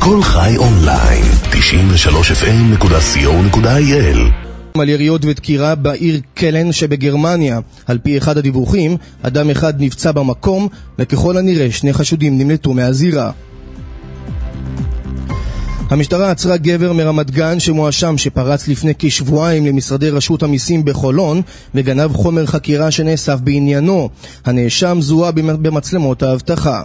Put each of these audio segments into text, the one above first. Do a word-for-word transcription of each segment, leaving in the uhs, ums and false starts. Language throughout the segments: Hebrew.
כל חי אונליין, תשעים ושלוש אף אם נקודה סי או נקודה איי אל. על יריות ודקירה בעיר קלן שבגרמניה. על פי אחד הדיווחים, אדם אחד נפצע במקום, וככל הנראה שני חשודים נמלטו מהזירה. המשטרה עצרה גבר מרמת גן שמואשם שפרץ לפני כשבועיים למשרדי רשות המיסים בחולון וגנב חומר חקירה שנאסף בעניינו. הנאשם זוהה במצלמות האבטחה.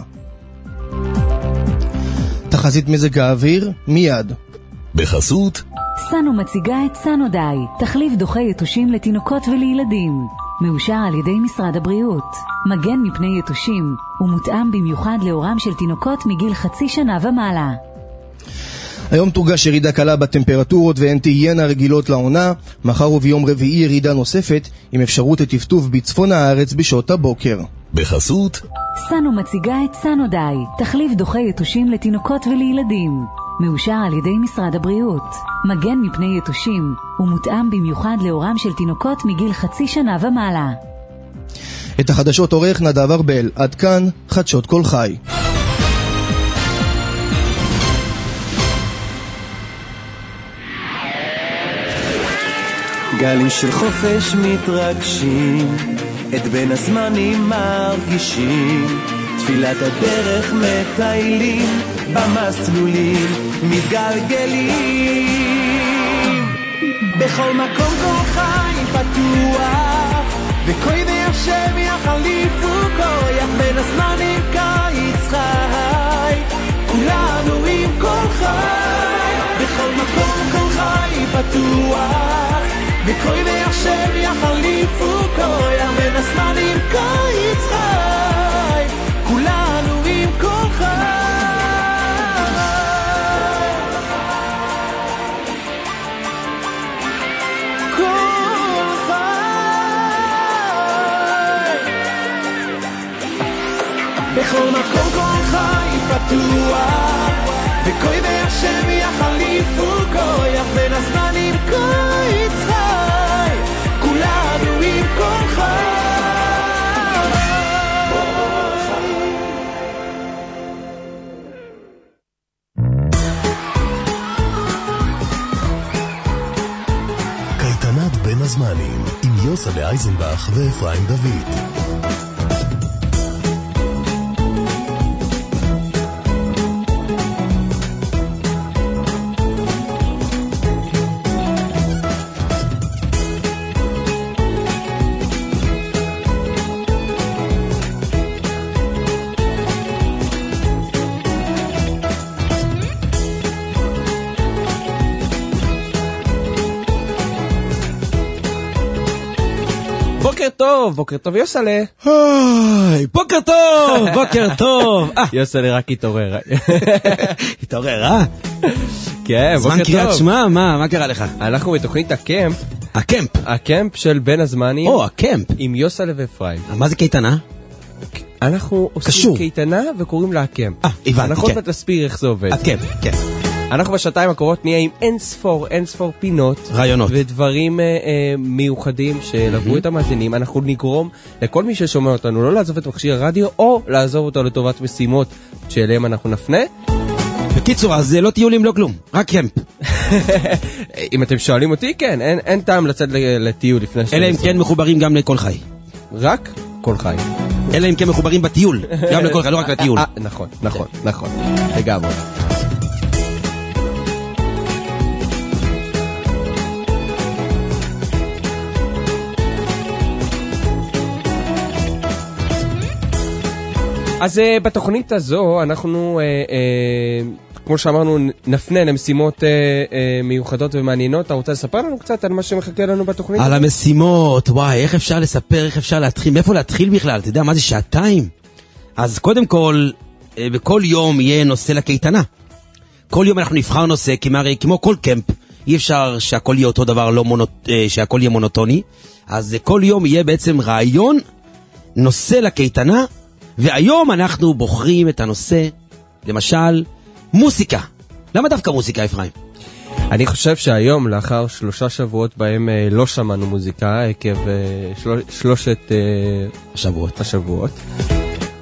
תחזית מזג האוויר מיד. בחסות סנו מציגה את סנו די, תחליף דוחה יתושים לתינוקות ולילדים. מאושר על ידי משרד הבריאות. מגן מפני יתושים ומותאם במיוחד לאורם של תינוקות מגיל חצי שנה ומעלה. היום תורגש ירידה קלה בטמפרטורות והן תהיינה רגילות לעונה. מחר וביום רביעי ירידה נוספת עם אפשרות לטפטוף בצפון הארץ בשעות הבוקר. בחסות סנו מציגה את סנו די, תחליף דוחה יתושים לתינוקות ולילדים. מאושר על ידי משרד הבריאות. מגן מפני יתושים ומותאם במיוחד לאורם של תינוקות מגיל חצי שנה ומעלה. את החדשות עורך נדב ארבל. עד כאן חדשות כל חי. גלים של חופש מתרגשים, את בין הזמנים מרגישים, תפילת הדרך מטיילים, במסלולים מתגלגלים. בכל מקום כל חי פתוח, וכוי והשם יחליפו כוח, בין הזמנים קיץ חי, כולנו עם כל חי. בכל מקום כל חי פתוח, וכוי והשם יחליפו כוח, בין הזמנים קיץ חי, כולנו עם כל חי. כל חי. בכל מקום כל חי פתוח, וכוי והשם יחליפו כוח, בין הזמנים קיץ חי, כולנו עם כל חי. קייטנת בין הזמנים עם יוסלה אייזנבך ואפרים דוד. בוקר טוב, בוקר טוב יוסלה. בוקר טוב, בוקר טוב. יוסלה רק התעורר. התעורר, אה? כן, בוקר טוב. זמן קריאת שמע, מה, מה קרה לך? אנחנו בתוכנית הקמפ. הקמפ? הקמפ של בין הזמנים. או, הקמפ. עם יוסלה ואפרים. מה זה קייטנה? אנחנו עושים קייטנה וקוראים לה הקמפ. אה, הבנתי, כן. אנחנו עוד נסביר איך זה עובד. הקמפ, כן. אנחנו בשעתיים הקרובות נהיה עם אין ספור, אין ספור פינות. רעיונות. ודברים אה, אה, מיוחדים שלבו mm-hmm. את המאזינים. אנחנו נגרום לכל מי ששומע אותנו לא לעזוב את מכשיר הרדיו, או לעזוב אותו לטובת משימות שאליהם אנחנו נפנה. בקיצור, אז לא טיולים, לא כלום. רק קמפ. אם אתם שואלים אותי, כן. אין, אין טעם לצאת לטיול לפני אלא אם כן מחוברים גם לכל חי. רק כל חי. אלא אם כן מחוברים בטיול. גם לכל חי, לא רק לטיול. נכון, נכון, נכון. לגמרי. אז uh, בתוכנית הזו אנחנו, uh, uh, כמו שאמרנו, נפנה למשימות uh, uh, מיוחדות ומעניינות. אתה רוצה לספר לנו קצת על מה שמחכה לנו בתוכנית? על המשימות, וואי, איך אפשר לספר, איך אפשר להתחיל, מאיפה להתחיל בכלל? אתה יודע, מה זה שעתיים? אז קודם כל, uh, בכל יום יהיה נושא לקייטנה. כל יום אנחנו נבחר נושא, כמו, כמו כל קמפ, אי אפשר שהכל יהיה אותו דבר, לא מונות, uh, שהכל יהיה מונוטוני. אז uh, כל יום יהיה בעצם רעיון, נושא לקייטנה, והיום אנחנו בוחרים את הנושא, למשל, מוסיקה. למה דווקא מוסיקה, אפרים? אני חושב שהיום, לאחר שלושה שבועות בהם אה, לא שמענו מוזיקה, עקב אה, של... שלושת אה, השבועות. השבועות,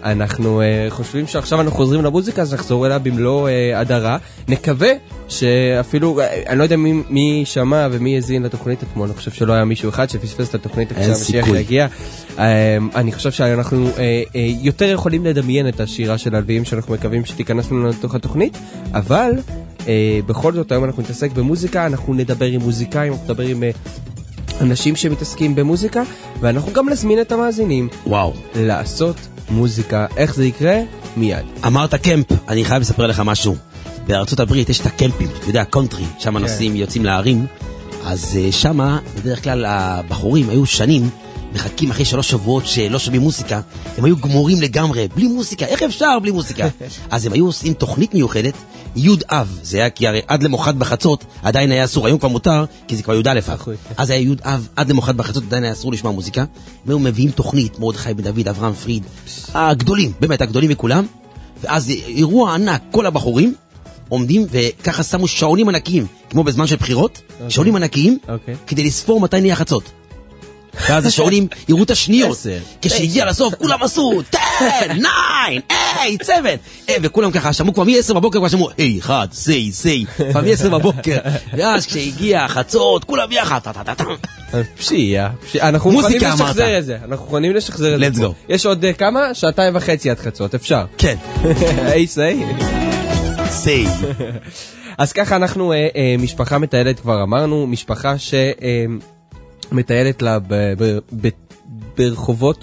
אנחנו uh, חושבים שעכשיו אנחנו חוזרים למוזיקה, אז נחזור אליה במלוא uh, הדרה. נקווה שאפילו, uh, אני לא יודע מי, מי שמע ומי הזין לתוכנית אתמול, אני חושב שלא היה מישהו אחד שפספס את התוכנית כשהמשיח יגיע. Uh, אני חושב שאנחנו uh, uh, יותר יכולים לדמיין את השירה של הלוויים שאנחנו מקווים שתיכנס לנו לתוך התוכנית, אבל uh, בכל זאת היום אנחנו נתעסק במוזיקה, אנחנו נדבר עם מוזיקאים, אנחנו נדבר עם... Uh, אנשים שמתעסקים במוזיקה, ואנחנו גם נזמין את המאזינים. וואו. לעשות מוזיקה. איך זה יקרה? מיד. אמרת קמפ, אני חייב לספר לך משהו. בארצות הברית יש את הקמפים, אתה יודע, קונטרי, שם הנוסעים יוצאים להרים, אז שם בדרך כלל הבחורים היו שנים, מחכים אחרי שלוש שבועות שלא שומעים מוזיקה, הם היו גמורים לגמרי, בלי מוזיקה, איך אפשר בלי מוזיקה? אז הם היו עושים תוכנית מיוחדת, יוד אב, זה היה כי הרי עד למוחת בחצות עדיין היה אסור, היום כבר מותר, כי זה כבר יוד א' אב. אז היה יוד אב, עד למוחת בחצות עדיין היה אסור לשמוע מוזיקה, הם היו מביאים תוכנית, מרדכי בן דוד, אברהם פריד, הגדולים, באמת הגדולים מכולם, ואז אירוע ענק, כל הבחורים עומדים וככה שמו שעונים ענקיים, כמו בזמן של בחירות, שעונים ענקיים, כדי לספור מתי נהיה חצות. ואז השעונים יראו את השניות, כשהגיע לסוף כולם עשו עשר, תשע, שמונה, שבע, וכולם ככה שמעו כבר מ-עשר בבוקר, כבר שמעו היי, אחד, סי, סי, כבר מ-עשר בבוקר, ואז כשהגיע החצות כולם יחד, פשיעה, אנחנו מוכנים לשחזר את זה, אנחנו מוכנים לשחזר את זה. יש עוד כמה? שעתיים וחצי עד חצות, אפשר. כן. היי, סי. סי. אז ככה אנחנו משפחה מטיילת, כבר אמרנו, משפחה ש... מטיילת לה ברחובות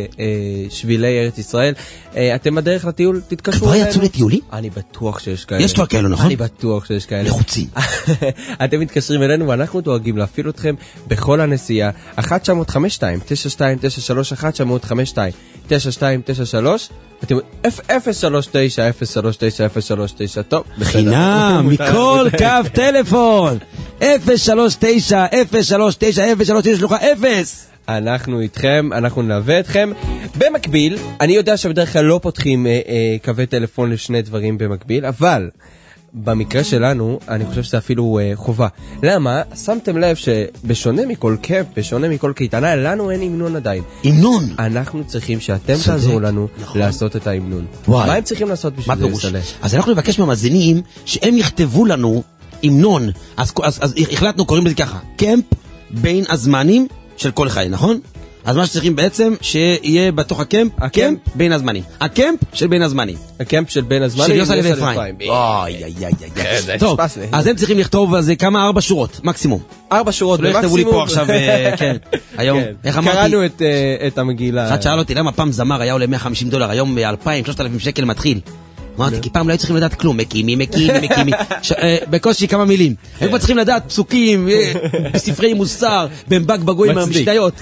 ובשבילי ארץ ישראל. אתם בדרך לטיול, תתקשרו אלינו. כבר יצאו לטיולים? אני בטוח שיש כאלה. יש כבר כאלו, נכון? אני בטוח שיש כאלה. לחוצים. אתם מתקשרים אלינו ואנחנו דואגים להפעיל אתכם בכל הנסיעה. אחת תשע חמש שתיים תשע שתיים תשע שלוש אחת תשע חמש שתיים תשע שתיים תשע שלוש אתם אפס שלוש תשע אפס שלוש תשע אפס שלוש תשע. טוב, בחינם מכל קו טלפון אפס שלוש תשע אפס שלוש תשע אפס שלוש תשע שלוחה אפס. אנחנו איתכם, אנחנו נלווה אתכם. במקביל, אני יודע שבדרך כלל לא פותחים אה, אה, קווי טלפון לשני דברים במקביל, אבל במקרה שלנו, אני חושב שזה אפילו אה, חובה. למה? שמתם לב שבשונה מכל קאפ, בשונה מכל קייטנה, לנו אין אימנון עדיין. אימנון? אנחנו צריכים שאתם תעזרו לנו נכון. לעשות את האימנון. וואי. מה הם צריכים לעשות בשביל זה לסלה? אז אנחנו נבקש מהמאזינים שהם יכתבו לנו אימנון. אז, אז, אז החלטנו, קוראים לזה ככה, קמפ בין הזמנים של כל חי, נכון? אז מה שצריכים בעצם, שיהיה בתוך הקמפ, הקמפ בין הזמנים. הקמפ של בין הזמנים. הקמפ של בין הזמנים. של יוסה לב אפרים. אוי, אוי, אוי, אוי. טוב, אז הם צריכים לכתוב על זה כמה ארבע שורות, מקסימום. ארבע שורות במקסימום. שלא יכתבו לי פה עכשיו, כן. היום, איך אמרתי? קראנו את המגילה. אחד שאל אותי, למה פעם זמר היה עולה מאה וחמישים דולר, היום אלפיים, שלושת אלפים שקל מתחיל. אמרתי, כי פעם לא היו צריכים לדעת כלום, מקימי, מקימי, מקימי, בקושי כמה מילים. היו כבר צריכים לדעת פסוקים, בספרי מוסר, במבק בגויים המשניות.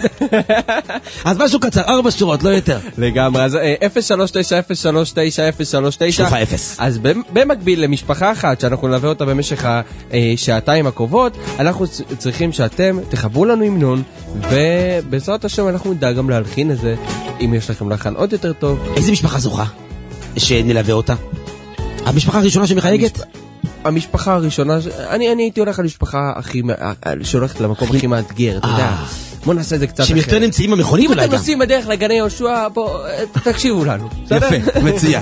אז משהו קצר, ארבע שורות, לא יותר. לגמרי, אז אפס שלוש תשע אפס שלוש תשע אפס שלוש תשע. שלוחה אפס. אז במקביל למשפחה אחת, שאנחנו נלווה אותה במשך השעתיים הקרובות, אנחנו צריכים שאתם תחברו לנו המנון, ובעזרת השם אנחנו נדע גם להלחין את זה, אם יש לכם להלחן עוד יותר טוב. איזה משפחה זוכה? שנלווה אותה. המשפחה הראשונה שמחייגת? המשפחה הראשונה, אני הייתי הולך על משפחה הכי, שהולכת למקום הכי מאתגר, אתה יודע. בוא נעשה את זה קצת אחרת. שהם יותר נמצאים במכונית אולי גם. אם אתם נוסעים בדרך לגני יהושע, בוא, תקשיבו לנו. יפה, מצוין.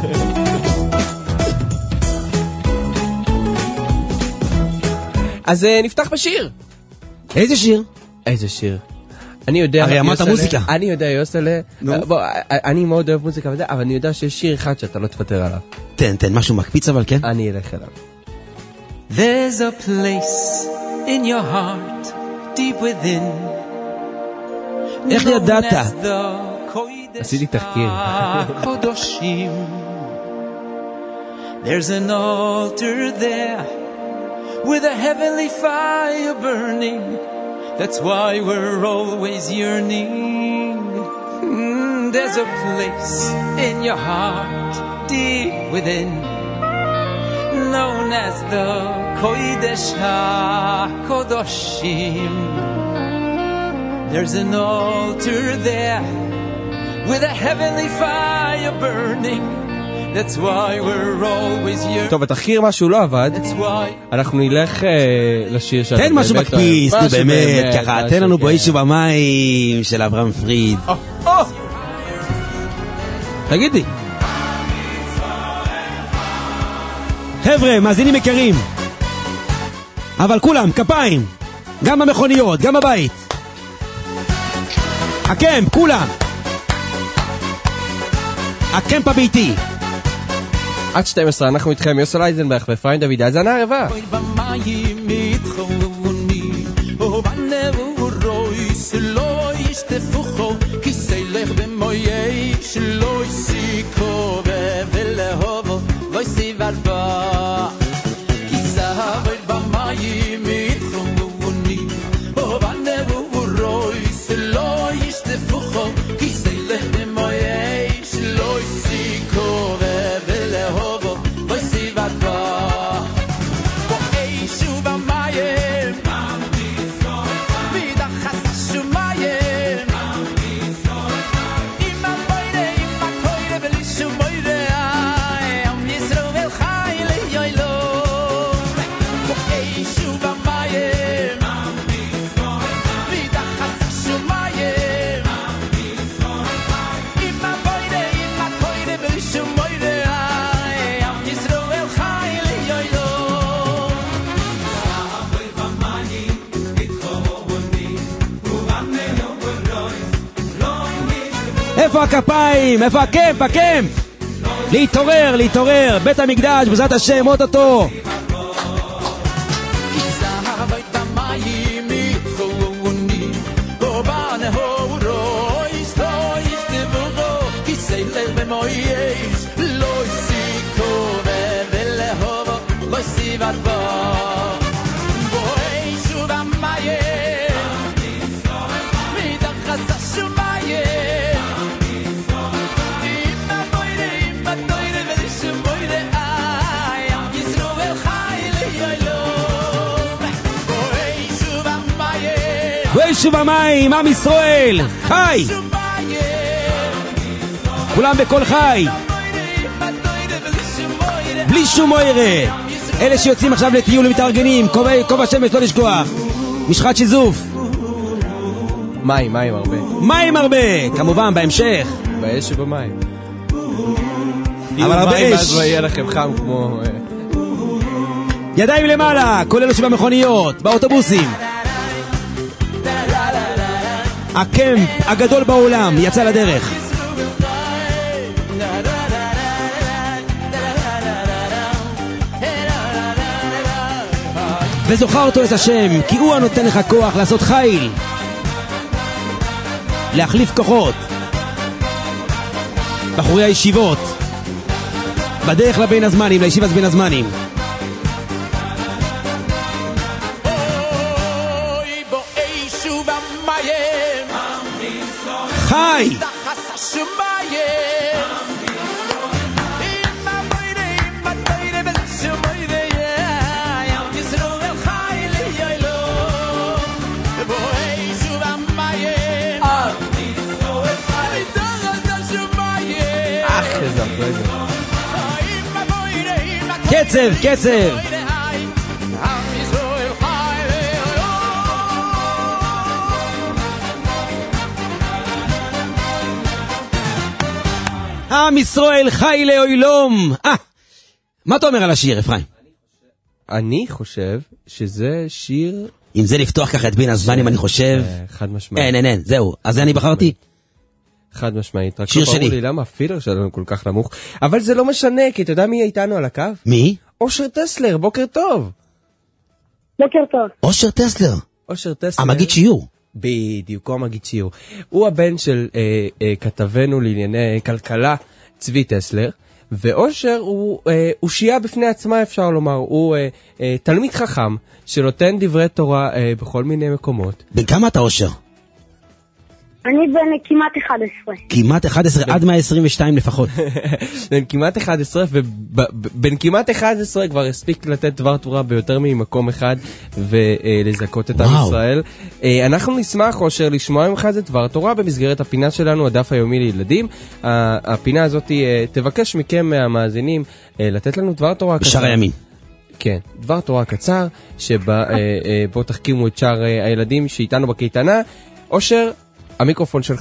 אז נפתח בשיר. איזה שיר? איזה שיר? אני יודע... הרי אמרת מוזיקה. אני יודע, יוסלה, אני מאוד אוהב מוזיקה, אבל אני יודע שיש שיר אחד שאתה לא תוותר עליו. תן, תן, משהו מקפיץ אבל, כן? אני אלך אליו. There's a place in your heart, deep within. איך ידעת? עשיתי תחקיר. There's an altar there, with a heavenly fire burning. That's why we're always yearning. Mm, there's a place in your heart, deep within, known as the Kodesh HaKodoshim. There's an altar there, with a heavenly fire burning. That's why we're always here. טוב, התחקיר משהו לא עבד. אנחנו נלך לשיר שלנו. תן משהו מקפיס, נו באמת, ככה, תן לנו בו אישו במים של אברהם פריד. תגידי. חבר'ה, מאזינים יקרים. אבל כולם, כפיים. גם במכוניות, גם בבית. הקמפ, כולם. הקמפ הביתי. עד שתים עשרה אנחנו איתכם, יוסי לייזנברג ופריין דוד, האזנה הרבה. איפה הכפיים? איפה הקמפ? הקמפ! להתעורר, להתעורר! בית המקדש, בעזרת השם, אוטוטו! שוב המים, עם ישראל, חי! כולם בכל חי! בלי שום מוירה! אלה שיוצאים עכשיו לטיול ומתארגנים, כובע שמש לא לשכוח! משחת שיזוף! מים, מים הרבה. מים הרבה! כמובן, בהמשך! באש ובמים. אבל הרבה אש! אז לא יהיה לכם חם כמו... ידיים למעלה, כולל שבמכוניות, באוטובוסים! הקמפ הגדול בעולם יצא לדרך. וזוכר אותו את השם, כי הוא הנותן לך כוח לעשות חיל, להחליף כוחות. בחורי הישיבות בדרך לבין הזמנים, לישיבת בין הזמנים. חי! קצב, קצב! עם ישראל חי לאוילום. אה, מה אתה אומר על השיר, אפרים? אני חושב שזה שיר... אם זה לפתוח ככה את בין הזמנים, אני חושב... חד משמעית. אין, אין, אין, זהו. אז זה אני בחרתי. חד משמעית. שיר שלי. רק לא ברור לי למה הפילר שלנו כל כך נמוך. אבל זה לא משנה, כי אתה יודע מי איתנו על הקו? מי? אושר טסלר, בוקר טוב. בוקר טוב. אושר טסלר. אושר טסלר. המגיד שיעור. בדיוק, הוא המגיד שיעור. הוא הבן של אה, אה, כתבנו לענייני כלכלה, צבי טסלר, ואושר הוא אה, אושייה בפני עצמה, אפשר לומר. הוא אה, אה, תלמיד חכם שנותן דברי תורה אה, בכל מיני מקומות. בן כמה אתה אושר? אני בן כמעט אחד עשרה. כמעט אחד עשרה, עד מאה עשרים ושתיים לפחות. בן כמעט אחד עשרה, ובן כמעט אחד עשרה כבר הספיק לתת דבר תורה ביותר ממקום אחד, ולזכות את עם ישראל. אנחנו נשמח, אושר, לשמוע ממך זה דבר תורה במסגרת הפינה שלנו, הדף היומי לילדים. הפינה הזאת תבקש מכם מהמאזינים לתת לנו דבר תורה קצר. בשאר הימים. כן, דבר תורה קצר, שבו תחכימו את שאר הילדים שאיתנו בקייטנה. אושר, המיקרופון שלך.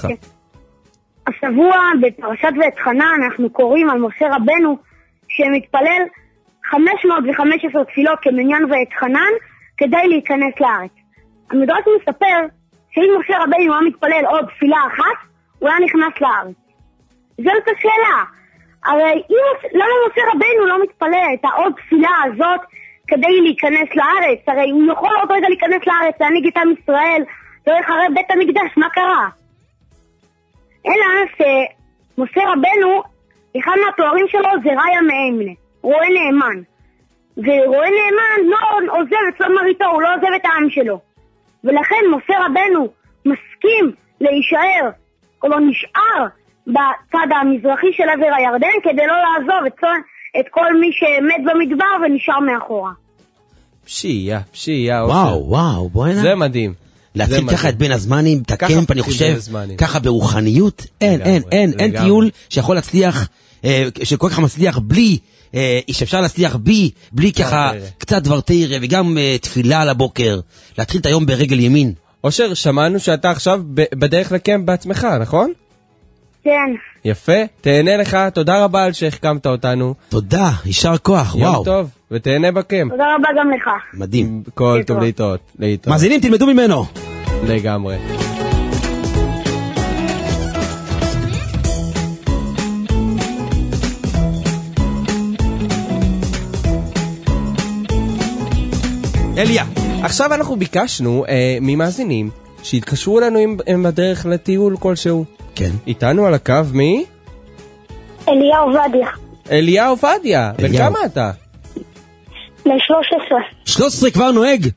השבוע בפרשת ואת חנה אנחנו קוראים על משה רבנו שמתפלל חמש מאות וחמש עשרה תפילות כמניין ועת חנן כדי להיכנס לארץ. המדרש מספר שאם משה רבינו היה מתפלל עוד תפילה אחת, הוא היה נכנס לארץ. זאת השאלה. הרי אם, למה משה רבינו לא מתפלל את העוד תפילה הזאת כדי להיכנס לארץ? הרי הוא יכול עוד רגע להיכנס לארץ, להנהיג את עם ישראל, לא יחרב בית המקדש, מה קרה? אלא שמשה רבינו, אחד מהתוארים שלו זה ראיה מאמנה, רואה נאמן. ורואה נאמן לא עוזב את צאן מרעיתו, הוא לא עוזב את העם שלו. ולכן משה רבינו מסכים להישאר, או לא נשאר, בצד המזרחי של עבר הירדן, כדי לא לעזוב את, את כל מי שמת במדבר ונשאר מאחורה. פשיעה, פשיעה. וואו, וואו, בואי נע. זה מדהים. להתחיל ככה את בין הזמנים, את הקמפ, אני חושב, ככה ברוחניות, אין, אין, אין, אין טיול שיכול להצליח, שכל כך מצליח בלי, שאפשר להצליח בי, בלי ככה קצת דבר תירה, וגם תפילה על הבוקר, להתחיל את היום ברגל ימין. אושר, שמענו שאתה עכשיו בדרך לקמפ בעצמך, נכון? כן. יפה, תהנה לך, תודה רבה על שהחכמת אותנו. תודה, יישר כוח, וואו. יום טוב, ותהנה בקמפ. תודה רבה גם לך. מדהים. כל טוב להתראות. מאזינים, תלמדו ממנו. לגמרי. אליה, עכשיו אנחנו ביקשנו אה, ממאזינים שהתקשרו לנו עם, עם הדרך לטיול כלשהו. כן. איתנו על הקו מי? אליה עובדיה. אליה עובדיה. וכמה אתה? ל-שלוש עשרה. שלוש עשרה כבר נוהג.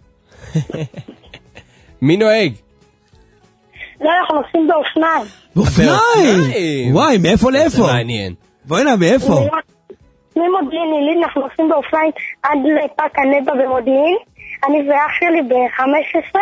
מי נוהג? לא, אנחנו נוסעים באופניים. באופניים? וואי, מאיפה לאיפה? זה מעניין. בואי נע, מאיפה? ממודיעין עילית אנחנו נוסעים באופניים עד לפארק הנבע במודיעין. אני ואח שלי ב-חמש עשרה.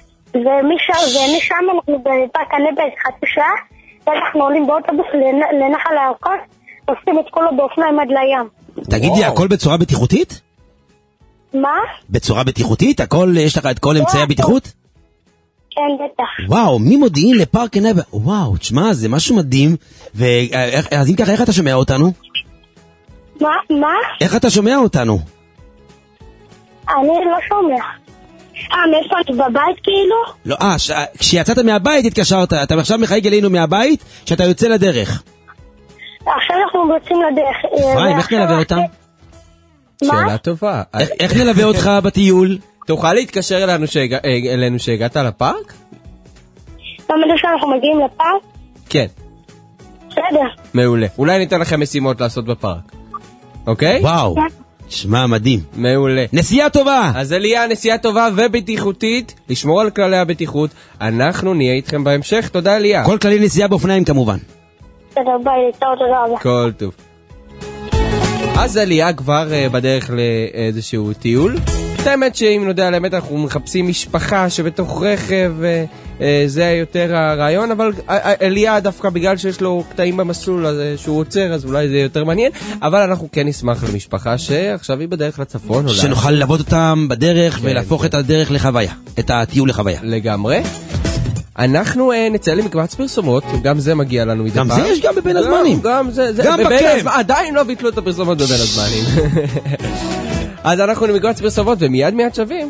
ומשם אנחנו בפארק הנבע חצי שעה. ואנחנו עולים באוטובוס לנחל הירקון. עושים את כולו באופניים עד לים. תגידי, הכל בצורה בטיחותית? מה? בצורה בטיחותית? הכל, יש לך את כל אמצעי הבטיחות? כן, בטח. וואו, ממודיעין לפארק הנבע. וואו, תשמע, זה משהו מדהים. אז אם ככה, איך אתה שומע אותנו? מה? מה? איך אתה שומע אותנו? אני לא שומע. אה, מאיפה אני בבית כאילו? לא, אה, כשיצאת מהבית התקשרת. אתה עכשיו מחייג אלינו מהבית שאתה יוצא לדרך. עכשיו אנחנו יוצאים לדרך. אפרים, איך נלווה אותם? שאלה טובה. איך נלווה אותך בטיול? תוכל להתקשר אלינו שהגעת לפארק? למה זה שאנחנו מגיעים לפארק? כן. בסדר. מעולה. אולי ניתן לכם משימות לעשות בפארק. אוקיי? וואו. שמע, מדהים. מעולה. נסיעה טובה. אז אליה, נסיעה טובה ובטיחותית. לשמור על כללי הבטיחות. אנחנו נהיה איתכם בהמשך. תודה אליה. כל כללי נסיעה באופניים כמובן. תודה רבה, תודה רבה. כל טוב. אז אליה כבר uh, בדרך לאיזשהו טיול. את האמת שאם נודע על האמת אנחנו מחפשים משפחה שבתוך רכב, uh, uh, זה יותר הרעיון, אבל uh, אליה דווקא בגלל שיש לו קטעים במסלול uh, שהוא עוצר, אז אולי זה יותר מעניין, אבל אנחנו כן נשמח למשפחה שעכשיו היא בדרך לצפון. אולי. שנוכל ללוות אותם בדרך כן, ולהפוך כן. את הדרך לחוויה, את הטיול לחוויה. לגמרי. אנחנו אה, נצא למקבץ פרסומות, גם זה מגיע לנו מדי פעם. גם זה יש גם בבין הזמנים. גם זה, זה גם בקם. עדיין לא ביטלו את הפרסומות בבין הזמנים. אז אנחנו למקבץ פרסומות ומיד מיד שווים.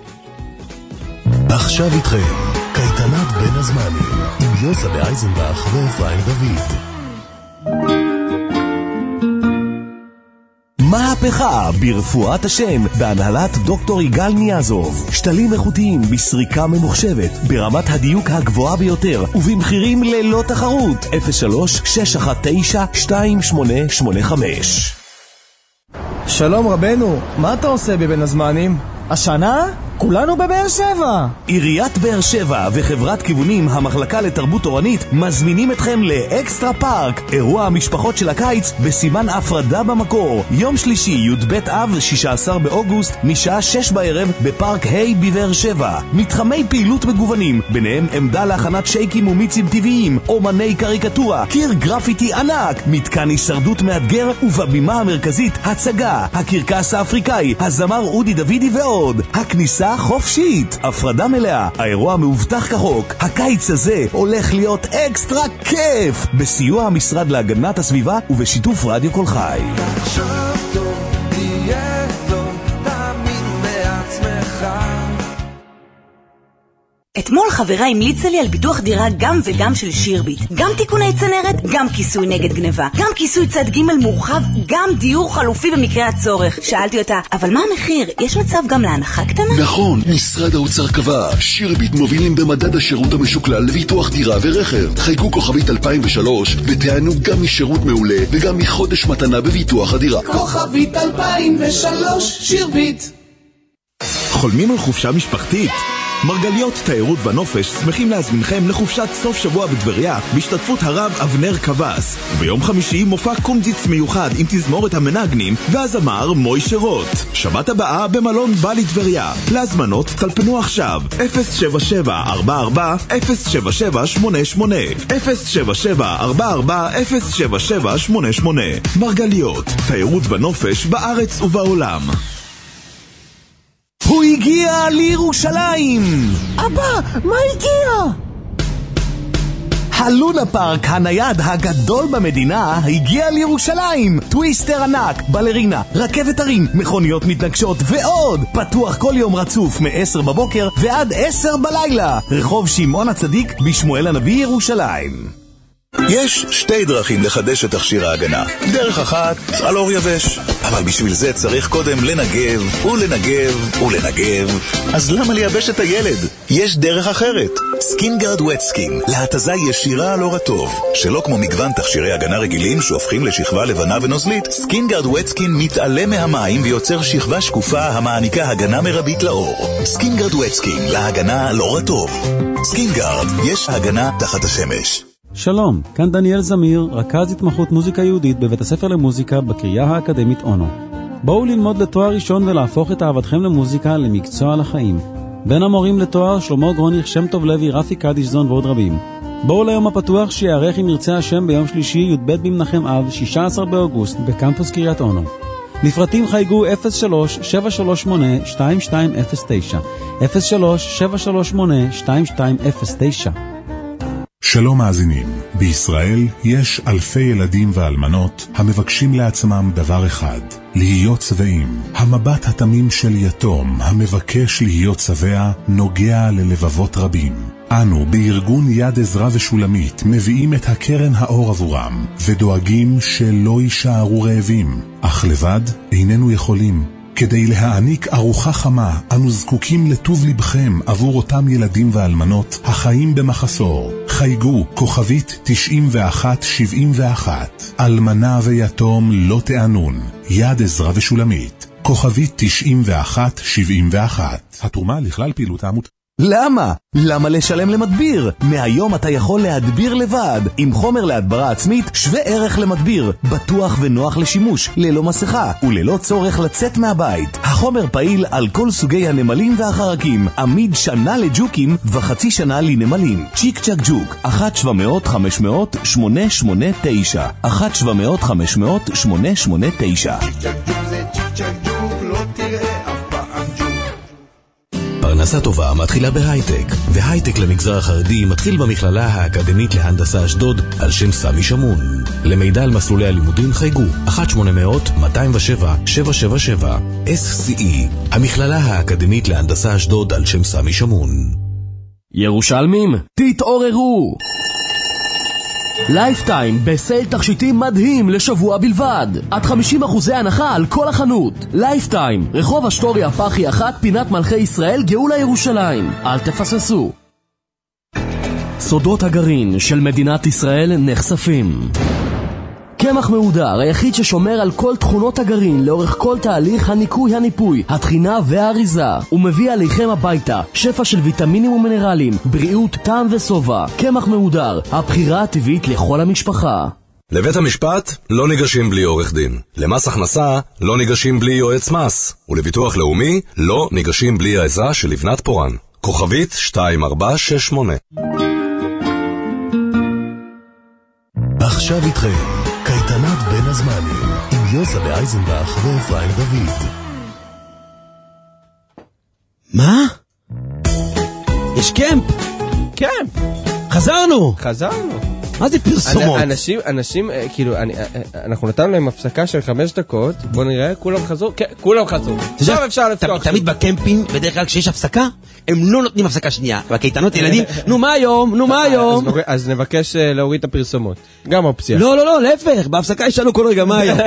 עכשיו איתכם, קייטנת בין הזמנים, עם יוסה באייזנבך ואפרים דוד. מהפכה ברפואת השם בהנהלת דוקטור יגאל ניאזוב. שתלים איכותיים בסריקה ממוחשבת ברמת הדיוק הגבוהה ביותר ובמחירים ללא תחרות. אפס שלוש שש אחת תשע שתיים שמונה שמונה חמש. שלום רבנו, מה אתה עושה בבין הזמנים? השנה? כולנו בבאר שבע. עיריית באר שבע וחברת כיוונים המחלקה לתרבות תורנית מזמינים אתכם לאקסטרה פארק, אירוע המשפחות של הקיץ בסימן הפרדה במקור. יום שלישי י"ב אב שישה עשר באוגוסט משעה שש בערב בפארק היי בבאר שבע. מתחמי פעילות מגוונים, ביניהם עמדה להכנת שייקים ומיצים טבעיים, אומני קריקטורה, קיר גרפיטי ענק, מתקן הישרדות מאתגר, ובבימה המרכזית הצגה, הקרקס האפריקאי, הזמר אודי דוידי ועוד. הכניסה חופשית, הפרדה מלאה, האירוע מאובטח כחוק. הקיץ הזה הולך להיות אקסטרה כיף, בסיוע המשרד להגנת הסביבה ובשיתוף רדיו כל חי. עכשיו טוב, תהיה אתמול חברה המליצה לי על ביטוח דירה גם וגם של שירביט. גם תיקוני צנרת, גם כיסוי נגד גניבה, גם כיסוי צד ג' מורחב, גם דיור חלופי במקרה הצורך. שאלתי אותה, אבל מה המחיר? יש מצב גם להנחה קטנה? נכון, משרד האוצר קבע. שירביט מובילים במדד השירות המשוקלל לביטוח דירה ורכב. חייגו כוכבית אלפיים ושלוש ותענו גם משירות מעולה וגם מחודש מתנה בביטוח הדירה. כוכבית אלפיים ושלוש, שירביט. חולמים על חופשה משפחתית? מרגליות תיירות ונופש שמחים להזמינכם לחופשת סוף שבוע בטבריה בהשתתפות הרב אבנר קבס. ביום חמישי מופע קומזיץ מיוחד עם תזמורת המנגנים והזמר מוישה רוט. שבת הבאה במלון בלי טבריה. להזמנות טלפנו עכשיו אפס שבע שבע ארבע ארבע אפס שבע שבע שמונה שמונה אפס שבע שבע ארבע ארבע אפס שבע שבע שמונה שמונה. מרגליות תיירות ונופש בארץ ובעולם. הוא הגיע לירושלים! אבא, מה הגיע? הלונה פארק הנייד הגדול במדינה הגיע לירושלים. טוויסטר ענק, בלרינה, רכבת הרים, מכוניות מתנגשות ועוד. פתוח כל יום רצוף מ-עשר בבוקר ועד עשר בלילה. רחוב שמעון הצדיק בשמואל הנביא ירושלים. יש שתי דרכים לחדש את תכשיר ההגנה. דרך אחת, על אור יבש. אבל בשביל זה צריך קודם לנגב, ולנגב, ולנגב. אז למה לייבש את הילד? יש דרך אחרת. סקינגארד ווט סקין, להתזה ישירה על אור הטוב. שלא כמו מגוון תכשירי הגנה רגילים שהופכים לשכבה לבנה ונוזלית, סקינגארד ווט סקין מתעלה מהמים ויוצר שכבה שקופה המעניקה הגנה מרבית לאור. סקינגארד ווט סקין, להגנה על אור הטוב. סקינגארד, יש הגנה תחת השמש. שלום, כאן דניאל זמיר, רכז התמחות מוזיקה יהודית בבית הספר למוזיקה בקריה האקדמית אונו. בואו ללמוד לתואר ראשון ולהפוך את אהבתכם למוזיקה למקצוע לחיים. בין המורים לתואר שלמה גרוניך, שם טוב לוי, רפי קדיש זון ועוד רבים. בואו ליום הפתוח שיערך עם ירצה השם ביום שלישי י"ב במנחם אב, שישה עשר באוגוסט, בקמפוס קריית אונו. לפרטים חייגו אפס שלוש שבע שלוש שמונה שתיים שתיים אפס תשע אפס שלוש שבע שלוש שמונה שתיים שתיים אפס תשע. שלום מאזינים, בישראל יש אלפי ילדים ואלמנות המבקשים לעצמם דבר אחד, להיות שבעים. המבט התמים של יתום המבקש להיות שבע נוגע ללבבות רבים. אנו בארגון יד עזרא ושולמית מביאים את הקרן האור עבורם ודואגים שלא יישארו רעבים, אך לבד איננו יכולים. כדי להעניק ארוחה חמה, אנו זקוקים לטוב לבכם עבור אותם ילדים ואלמנות החיים במחסור. חייגו כוכבית תשעים ואחת שבעים ואחת. אלמנה ויתום לא תענון. יד עזרא ושולמית. כוכבית תשעים ואחת שבעים ואחת. התרומה לכלל פעילות העמותה. למה? למה לשלם למדביר? מהיום אתה יכול להדביר לבד, עם חומר להדברה עצמית שווה ערך למדביר, בטוח ונוח לשימוש, ללא מסכה וללא צורך לצאת מהבית. החומר פעיל על כל סוגי הנמלים והחרקים, עמיד שנה לג'וקים וחצי שנה לנמלים. צ'יק צ'ק ג'וק, אחת שבע מאות חמש מאות שמונה שמונה תשע אחת שבע מאות חמש מאות שמונה שמונה תשע. צ'יק צ'ק ג'וק זה צ'יק צ'ק ג'וק, לא תראה אף פעם ג'וק. פרנסה טובה מתחילה בהייטק, והייטק למגזר החרדי מתחיל במכללה האקדמית להנדסה אשדוד על שם סמי שמון. למידע על מסלולי הלימודים חייגו אחת שמונה מאות מאתיים ושבע שבע שבע שבע. אס סי אי, המכללה האקדמית להנדסה אשדוד על שם סמי שמון. ירושלמים, תתעוררו! לייפטיים בסייל תכשיטים מדהים לשבוע בלבד, עד חמישים אחוזי הנחה על כל החנות. לייפטיים, רחוב אשטוריה פחי אחת, פינת מלכי ישראל, גאולה ירושלים. אל תפססו. סודות הגרעין של מדינת ישראל נחשפים. קמח מהודר, היחיד ששומר על כל תכונות הגרעין לאורך כל תהליך הניקוי הניפוי, התחינה והאריזה. הוא מביא עליכם הביתה שפע של ויטמינים ומינרלים, בריאות, טעם וסובה. קמח מהודר, הבחירה הטבעית לכל המשפחה. לבית המשפט לא ניגשים בלי עורך דין. למס הכנסה לא ניגשים בלי יועץ מס. ולביטוח לאומי לא ניגשים בלי העזרה של לבנת פורן. כוכבית שתיים ארבע שש שמונה. עכשיו איתכם קייטנת בין הזמנים עם יוסה באייזנבך ואפרים דוד. מה? יש קמפ? קמפ. חזרנו. חזרנו. מה זה פרסומות? אנשים, אנשים, כאילו, אנחנו נתנו להם הפסקה של חמש דקות, בוא נראה, כולם חזרו? כן, כולם חזרו. עכשיו אפשר לפתוח. תמיד בקמפים, בדרך כלל כשיש הפסקה, הם לא נותנים הפסקה שנייה. בקייטנות ילדים, נו מה היום, נו מה היום. אז נבקש להוריד את הפרסומות. גם אופציה. לא, לא, לא, להפך, בהפסקה יש לנו כל רגע מה היום.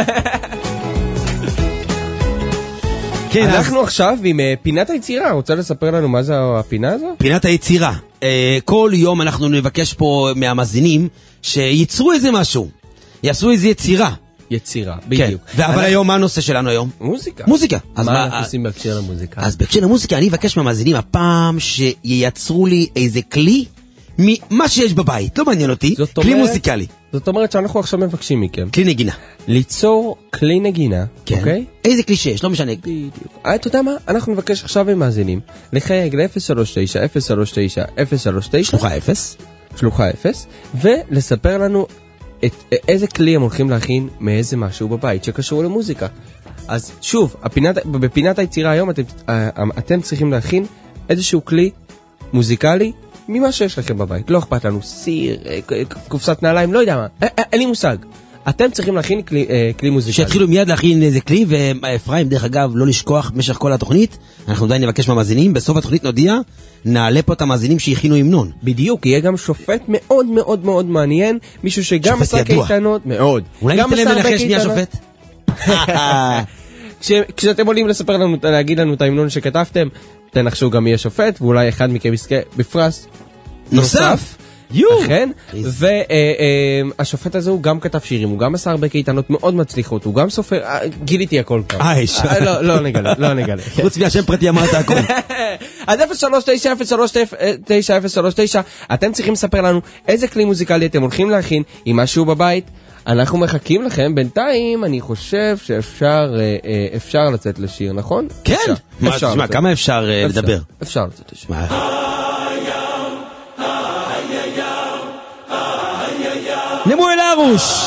אנחנו עכשיו עם פינת היצירה, רוצה לספר לנו מה זה הפינה הזו? פינת היצירה. כל יום אנחנו נבקש פה מהמאזינים שיצרו איזה משהו, יעשו איזה יצירה. יצירה, בדיוק. אבל היום, מה הנושא שלנו היום? מוזיקה. מוזיקה. מה אנחנו עושים בהקשר למוזיקה? אז בהקשר למוזיקה אני אבקש מהמאזינים הפעם שייצרו לי איזה כלי ממה שיש בבית, לא מעניין אותי, כלי מוזיקלי. זאת אומרת שאנחנו עכשיו מבקשים מכם. כלי נגינה. ליצור כלי נגינה, אוקיי? איזה כלי שיש, לא משנה. בדיוק. אתה יודע מה? אנחנו נבקש עכשיו עם מאזינים לחייג ל-אפס שלוש תשע אפס שלוש תשע אפס שלוש תשע שלוחה אפס שלוחה אפס ולספר לנו את איזה כלי הם הולכים להכין מאיזה משהו בבית שקשור למוזיקה. אז שוב, הפינת, בפינת היצירה היום אתם, אתם צריכים להכין איזשהו כלי מוזיקלי ממה שיש לכם בבית. לא אכפת לנו, סיר, קופסת נעליים, לא יודע מה, אין לי מושג. אתם צריכים להכין כלי, כלי מוזיקלי. שהתחילו מיד להכין איזה כלי, ואפרים, דרך אגב, לא לשכוח במשך כל התוכנית, אנחנו עדיין נבקש מהמאזינים, בסוף התוכנית נודיע, נעלה פה את המאזינים שהכינו המנון. בדיוק, יהיה גם שופט מאוד מאוד מאוד מעניין, מישהו שגם עשה קייטנות, מאוד. אולי ניתן להם לנחש מי השופט? כשאתם עולים לספר לנו, להגיד לנו את ההמנון שכתבתם, תנחשו גם יהיה שופט, ואולי אחד מכם יזכה בפרס נוסף. אכן, והשופט הזה הוא גם כתב שירים, הוא גם עשה הרבה קייטנות מאוד מצליחות, הוא גם סופר, גיליתי הכל כבר. לא נגלה, לא נגלה. חוץ מהשם פרטי אמרת הכל. אז אפס שלוש תשע אפס שלוש תשע אפס שלוש תשע, אתם צריכים לספר לנו איזה כלי מוזיקלי אתם הולכים להכין עם משהו בבית. אנחנו מחכים לכם, בינתיים אני חושב שאפשר לצאת לשיר, נכון? כן. מה, כמה אפשר לדבר? אפשר לצאת לשיר. נמו אל הרוש,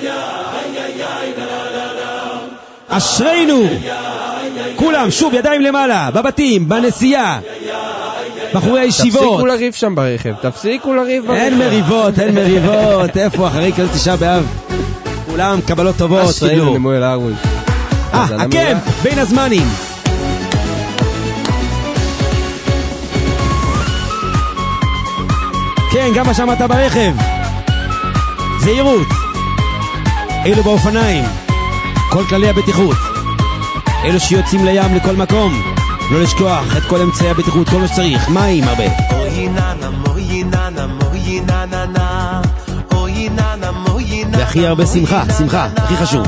אשרינו, כולם שוב ידיים למעלה, בבתים, בנסיעה, בחורי הישיבות. תפסיקו לריב שם ברכב, תפסיקו לריב ברכב. אין מריבות, אין מריבות, איפה אחרי כל תשעה באב? כולם קבלות טובות. אשרינו, נמו אל הרוש. אה, הקם, בין הזמנים. כן, גם מה שמעת ברכב. זהירות, אלו באופניים, כל כללי הבטיחות, אלו שיוצאים לים לכל מקום, לא לשכוח את כל אמצעי הבטיחות, כל מה שצריך, מים הרבה. והכי הרבה שמחה, שמחה, הכי חשוב.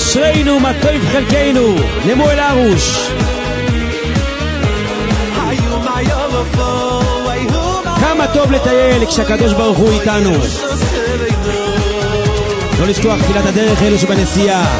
אשרינו מה טוב חלקנו, נמואל הרוש. כמה טוב לטייל כשהקדוש ברוך הוא איתנו. לא לשכוח תחילת הדרך אלו שבנסיעה.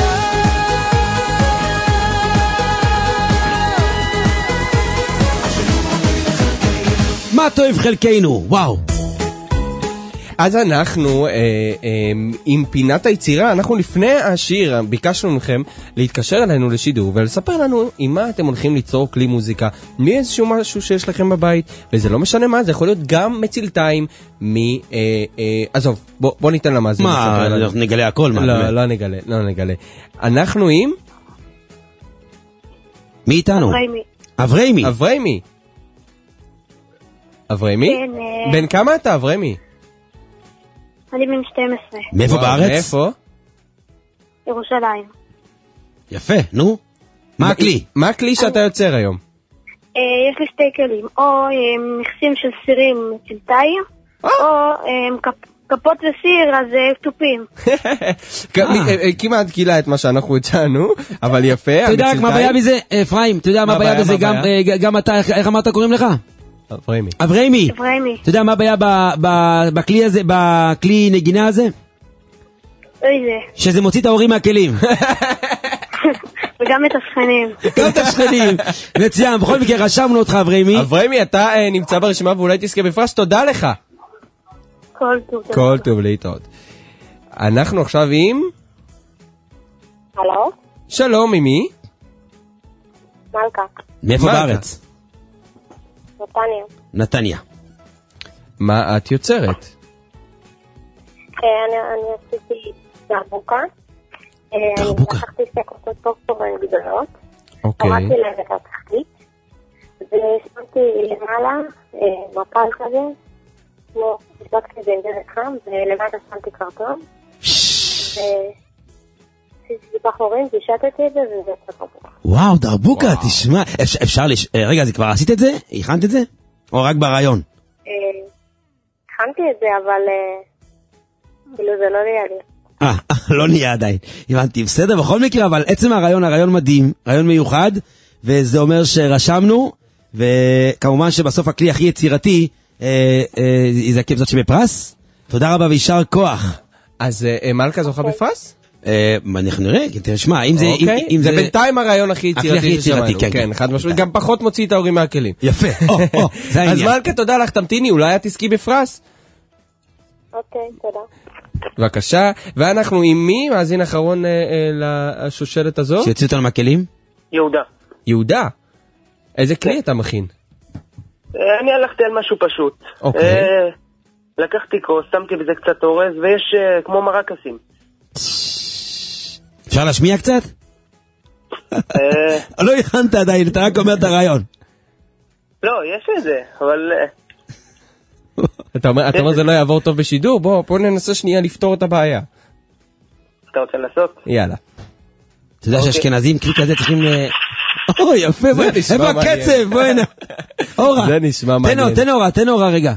מה טוב חלקנו, וואו. אז אנחנו, אה, אה, עם פינת היצירה, אנחנו לפני השיר, ביקשנו מכם להתקשר אלינו לשידור ולספר לנו עם מה אתם הולכים ליצור כלי מוזיקה, מאיזשהו משהו שיש לכם בבית, וזה לא משנה מה, זה יכול להיות גם מצילתיים, מ... אה, אה, עזוב, בוא, בוא ניתן לה מה זה. מה, נגלה הכל? מה, לא, לא נגלה, לא נגלה. אנחנו עם... מי איתנו? אבריימי. אבריימי. אבריימי. אבריימי? כן. בן כמה אתה, אבריימי? אני בן שתים עשרה. מאיפה בארץ? מאיפה? ירושלים. יפה, נו. מה הכלי? מה הכלי שאתה יוצר היום? יש לי שתי כלים, או מכסים של סירים מצילתיים, או כפות וסיר, אז תופים. כמעט גילה את מה שאנחנו הצענו, אבל יפה. אתה יודע מה הבעיה בזה, אפרים? אתה יודע מה הבעיה בזה? גם אתה, איך אמרת קוראים לך? אבריימי. אבריימי. אבריימי. אתה יודע מה הבעיה בכלי הזה, בכלי נגינה הזה? אוי זה. שזה מוציא את ההורים מהכלים. וגם את השכנים. גם את השכנים. מצוין, בכל מקרה רשמנו אותך אבריימי. אבריימי, אתה נמצא ברשימה ואולי תזכה בפרס, תודה לך. כל טוב. כל טוב, להתראות. אנחנו עכשיו עם... הלו? שלום, ממי? מלכה. מאיפה בארץ? נתניה. נתניה. מה את יוצרת? אני עשיתי דרבוקה. דרבוקה? אני לקחתי שתי כוסות פופקורן גדולות. אוקיי. הורדתי להם את התחתית. ושמתי למעלה מפל כזה. כמו, השבקתי את זה עם דרך חם, ולמטה שמתי קרטון. ועשיתי בחורים, תשתתי את זה, וזה קצת דרבוקה. וואו, דרבוקה, תשמע. אפשר לש... רגע, אז כבר עשית את זה? הכנת את זה? או רק ברעיון? הכנתי את זה, אבל כאילו זה לא נהיה לי. אה, לא נהיה עדיין. הבנתי, בסדר, בכל מקרה, אבל עצם הרעיון, הרעיון מדהים, רעיון מיוחד, וזה אומר שרשמנו, וכמובן שבסוף הכלי הכי יצירתי, יזכה בזאת שבפרס. תודה רבה וישר כוח. אז מלכה זוכה בפרס? אנחנו נראה, תשמע, אם זה... זה בינתיים הרעיון הכי יצירתי ששמענו. כן, חד משמעית, גם פחות מוציא את ההורים מהכלים. יפה, זה העניין. אז מלכה, תודה לך, תמתיני, אולי את תזכי בפרס? אוקיי, תודה. בבקשה, ואנחנו עם מי? מאזין אחרון לשושלת הזו? שיוציא אותנו מהכלים? יהודה. יהודה? איזה כלי אתה מכין? אני הלכתי על משהו פשוט. אוקיי. לקחתי כוס, שמתי בזה קצת אורז, ויש כמו מרקסים. אפשר להשמיע קצת? לא הכנת עדיין, אתה רק אומר את הרעיון. לא, יש את זה, אבל... אתה אומר זה לא יעבור טוב בשידור? בוא ננסה שנייה לפתור את הבעיה. אתה רוצה לנסות? יאללה. אתה יודע שהשכנזים כלי כזה צריכים... אוי, יפה, איפה הקצב? בוא הנה. אורה. זה נשמע מעניין. תן אורה, תן אורה רגע.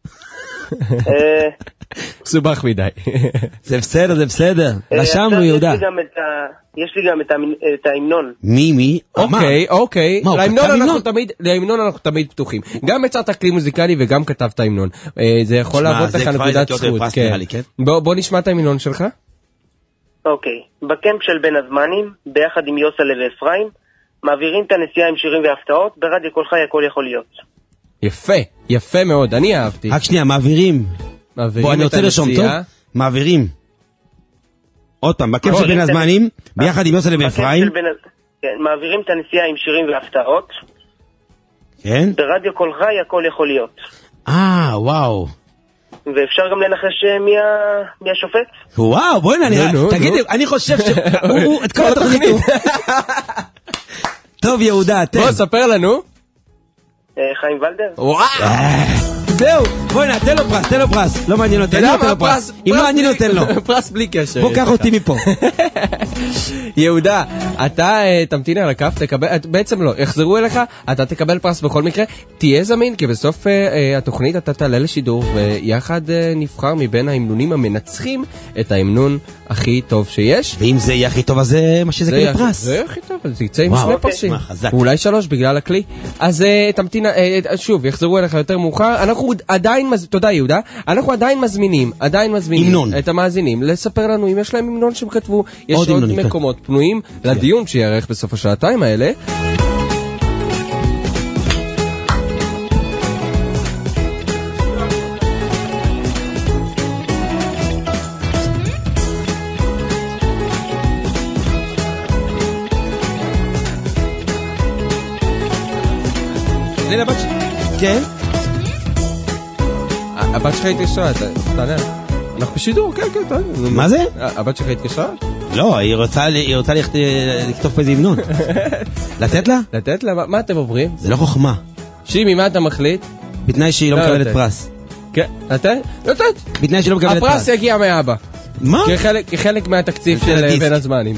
סובך מדי. זה בסדר, זה בסדר. רשמנו, יהודה. יש לי גם את ההמנון. מי, מי? אוקיי, אוקיי. להמנון אנחנו תמיד פתוחים. גם יצרת כלי מוזיקלי וגם כתבת ההמנון. זה יכול לעבוד לך נקודת זכות. בוא נשמע את ההמנון שלך. אוקיי. בקמפ של בין הזמנים, ביחד עם יוסלה ואפרים, מעבירים את הנסיעה עם שירים והפתעות, ברדיו כל חי הכל יכול להיות. יפה, יפה מאוד, אני אהבתי. רק שנייה, מעבירים. בוא, אני רוצה לשום טוב. מעבירים. עוד פעם, בקמפ של בין הזמנים, ביחד עם יוסלה ואפרים. מעבירים את הנסיעה עם שירים והפתעות. כן? ברדיו כל חי הכל יכול להיות. אה, וואו. ואפשר גם לנחש מי השופט? וואו, בואי נראה, תגיד, אני חושב שהוא את כל התוכנית. טוב, יהודה, אתם. בוא, ספר לנו. חיים ולדר. וואו! זהו, בואי נה, תן לו פרס, תן לו פרס. לא מעניין אותי, אני נותן לו פרס. אם לא, אני נותן לו. פרס בלי קשר. בוא קח אותי מפה. יהודה, אתה תמתין על הכף, תקבל, בעצם לא, יחזרו אליך, אתה תקבל פרס בכל מקרה, תהיה זמין, כי בסוף התוכנית אתה תעלה לשידור, ויחד נבחר מבין ההמנונים המנצחים את ההמנון הכי טוב שיש. ואם זה יהיה הכי טוב, אז זה מה שזה כדי פרס. זה הכי טוב, אז זה יצא עם שני פרסים. אולי שלוש בגלל הכלי. אז תמתין, שוב, יחזרו אליך יותר מאוחר. אנחנו עדיין, תודה יהודה, אנחנו עדיין מזמינים, עדיין מזמינים את המאזינים, לספר לנו אם יש להם המנון שהם כתבו. יש עוד מקומות פנויים לדיון שיערך בסוף השעתיים האלה. כן? הבת שלך התקשרה, תענה. אנחנו בשידור, כן, כן, תענה. מה זה? הבת שלך התקשרה? לא, היא רוצה לכתוב פה איזה המנון. לתת לה? לתת לה? מה אתם עוברים? זה לא חוכמה. שימי, מה אתה מחליט? בתנאי שהיא לא מקבלת פרס. כן, לתת? לתת. בתנאי שהיא לא מקבלת פרס. הפרס יגיע מאבא. מה? כחלק מהתקציב של בין הזמנים.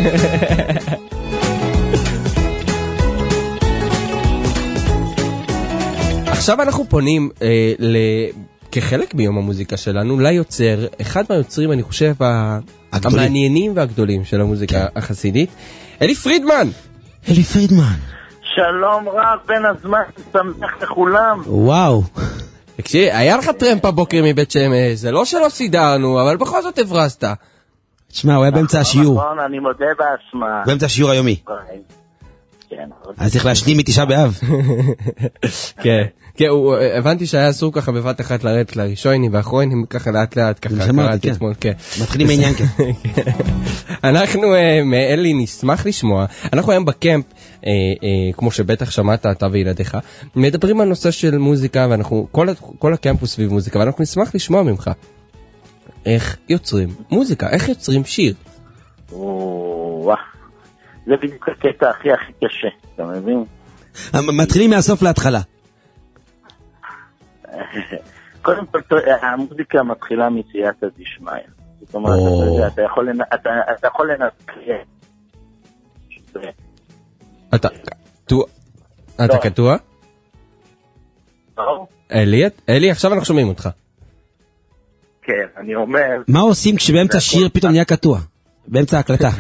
עכשיו אנחנו פונים אה, ל... כחלק מיום המוזיקה שלנו ליוצר, אחד מהיוצרים אני חושב הגדולים. המעניינים והגדולים של המוזיקה כן. החסידית, אלי פרידמן. אלי פרידמן. שלום רב, בין הזמן, שמח לכולם. וואו. תקשיב, היה לך טרמפ הבוקר מבית שמש, זה לא שלא סידרנו, אבל בכל זאת הברסת. תשמע, הוא היה באמצע השיעור. נכון, אני מודה באשמה. באמצע השיעור היומי. כן. אז צריך להשלים מתשעה באב. כן. כן, הבנתי שהיה אסור ככה בבת אחת לרדת לראשונים ואחרונים, ככה לאט לאט, ככה קראתי אתמול, כן. מתחילים מעניין, כן. אנחנו, מאלי, נשמח לשמוע, אנחנו היום בקמפ, כמו שבטח שמעת אתה וילדיך, מדברים על נושא של מוזיקה, ואנחנו, כל הקמפ הוא סביב מוזיקה, ואנחנו נשמח לשמוע ממך. איך יוצרים מוזיקה? איך יוצרים שיר? וואו, זה בדיוק הקטע הכי הכי קשה, אתה מבין? מתחילים מהסוף להתחלה. קודם כל, המוזיקה מתחילה מסייעתא דשמיא. זאת אומרת, אתה יכול לנתח. אתה קטוע? אתה קטוע? לא. אלי, אלי, עכשיו אנחנו שומעים אותך. כן, אני אומר... מה עושים כשבאמצע שיר פתאום נהיה קטוע? באמצע ההקלטה.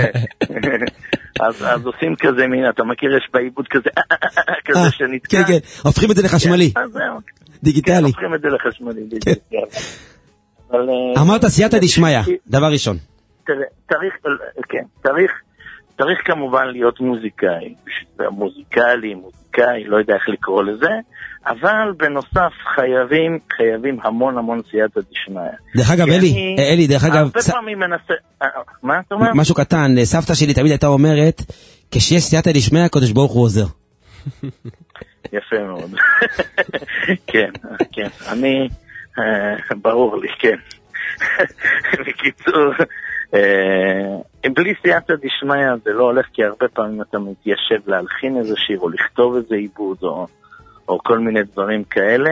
אז עושים כזה מין, אתה מכיר, יש בעיבוד כזה, כזה שנתקע. כן, כן, הופכים את זה לחשמלי. דיגיטלי. כן, הופכים את זה לחשמלי, דיגיטלי. אמרת סייעתא דשמיא, דבר ראשון. צריך, כן, צריך, צריך כמובן להיות מוזיקאי, מוזיקלי, מוזיקאי, לא יודע איך לקרוא לזה, אבל בנוסף חייבים, חייבים המון המון סייעתא דשמיא. דרך אגב, אלי, אלי, דרך אגב, הרבה פעמים מנסה, מה אתה אומר? משהו קטן, סבתא שלי תמיד הייתה אומרת, כשיש סייעתא דשמיא, הקדוש ברוך הוא עוזר. יפה מאוד. כן, כן, אני, ברור לי, כן. בקיצור, בלי סייעתא דשמיא זה לא הולך, כי הרבה פעמים אתה מתיישב להלחין איזה שיר, או לכתוב איזה עיבוד, או... או כל מיני דברים כאלה,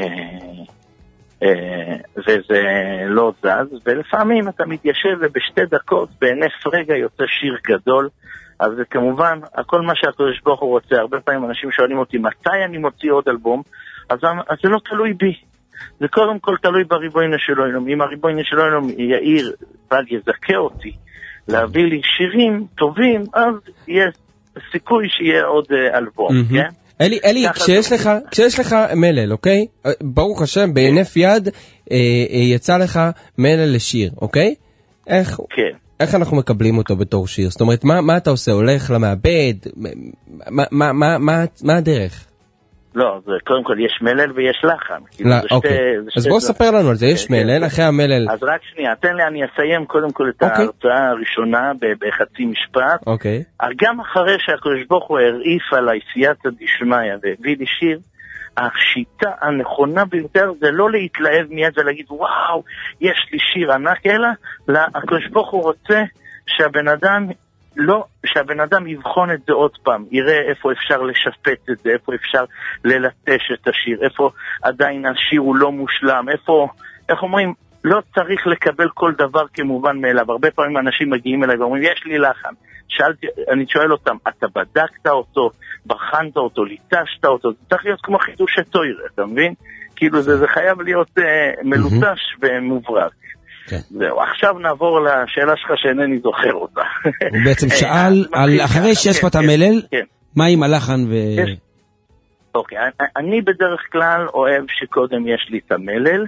וזה לא זז, ולפעמים אתה מתיישב ובשתי דקות, בהינף רגע יוצא שיר גדול, אז זה כמובן, הכל מה שהקדוש ברוך הוא רוצה, הרבה פעמים אנשים שואלים אותי, מתי אני מוציא עוד אלבום? אז, אז זה לא תלוי בי, זה קודם כל תלוי בריבונו של עולם, אם הריבונו של עולם יאיר, ועד יזכה אותי, להביא לי שירים טובים, אז יש סיכוי שיהיה עוד אלבום, כן? אלי, אלי, כשיש לך, כשיש לך מלל, אוקיי? ברוך השם, בהינף יד יצא לך מלל לשיר, אוקיי? איך, איך אנחנו מקבלים אותו בתור שיר? זאת אומרת, מה, מה אתה עושה? הולך למעבד? מה, מה, מה, מה, מה הדרך? לא, זה קודם כל יש מלל ויש לחן. לא, אוקיי. אז בוא ספר לנו על זה, יש מלל, אחרי המלל. אז רק שנייה, תן לי, אני אסיים קודם כל את ההרצאה הראשונה בחצי משפט. אוקיי. גם אחרי שהקדוש ברוך הוא הרעיף עליי סייעתא דשמיא והביא לי שיר, השיטה הנכונה ביותר זה לא להתלהב מיד ולהגיד, וואו, יש לי שיר ענק, אלא הקדוש ברוך הוא רוצה שהבן אדם לא, שהבן אדם יבחון את זה עוד פעם, יראה איפה אפשר לשפץ את זה, איפה אפשר ללטש את השיר, איפה עדיין השיר הוא לא מושלם, איפה, איך אומרים, לא צריך לקבל כל דבר כמובן מאליו. הרבה פעמים אנשים מגיעים אליי ואומרים, יש לי לחן. שאלתי, אני שואל אותם, אתה בדקת אותו, בחנת אותו, ליטשת אותו, זה צריך להיות כמו חידוש התוירה, אתה מבין? כאילו זה, זה חייב להיות uh, מלוטש ומוברק. זהו, עכשיו נעבור לשאלה שלך שאינני זוכר אותה. הוא בעצם שאל, על אחרי שיש פה את המלל, מה עם הלחן ו... אוקיי, אני בדרך כלל אוהב שקודם יש לי את המלל,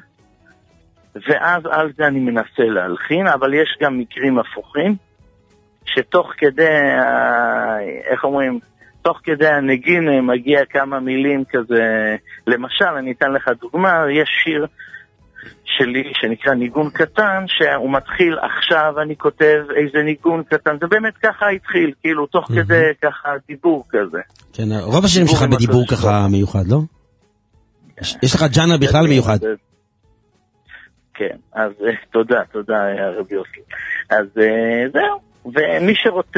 ואז על זה אני מנסה להלחין, אבל יש גם מקרים הפוכים, שתוך כדי, איך אומרים, תוך כדי הנגין מגיע כמה מילים כזה, למשל, אני אתן לך דוגמה, יש שיר שלי שנקרא ניגון קטן, שהוא מתחיל עכשיו, אני כותב איזה ניגון קטן, זה באמת ככה התחיל, כאילו תוך כדי ככה דיבור כזה. כן, רוב השירים שלך בדיבור ככה מיוחד, לא? יש לך ג'אנר בכלל מיוחד. כן, אז תודה, תודה רבי יוסי. אז זהו, ומי שרוצה,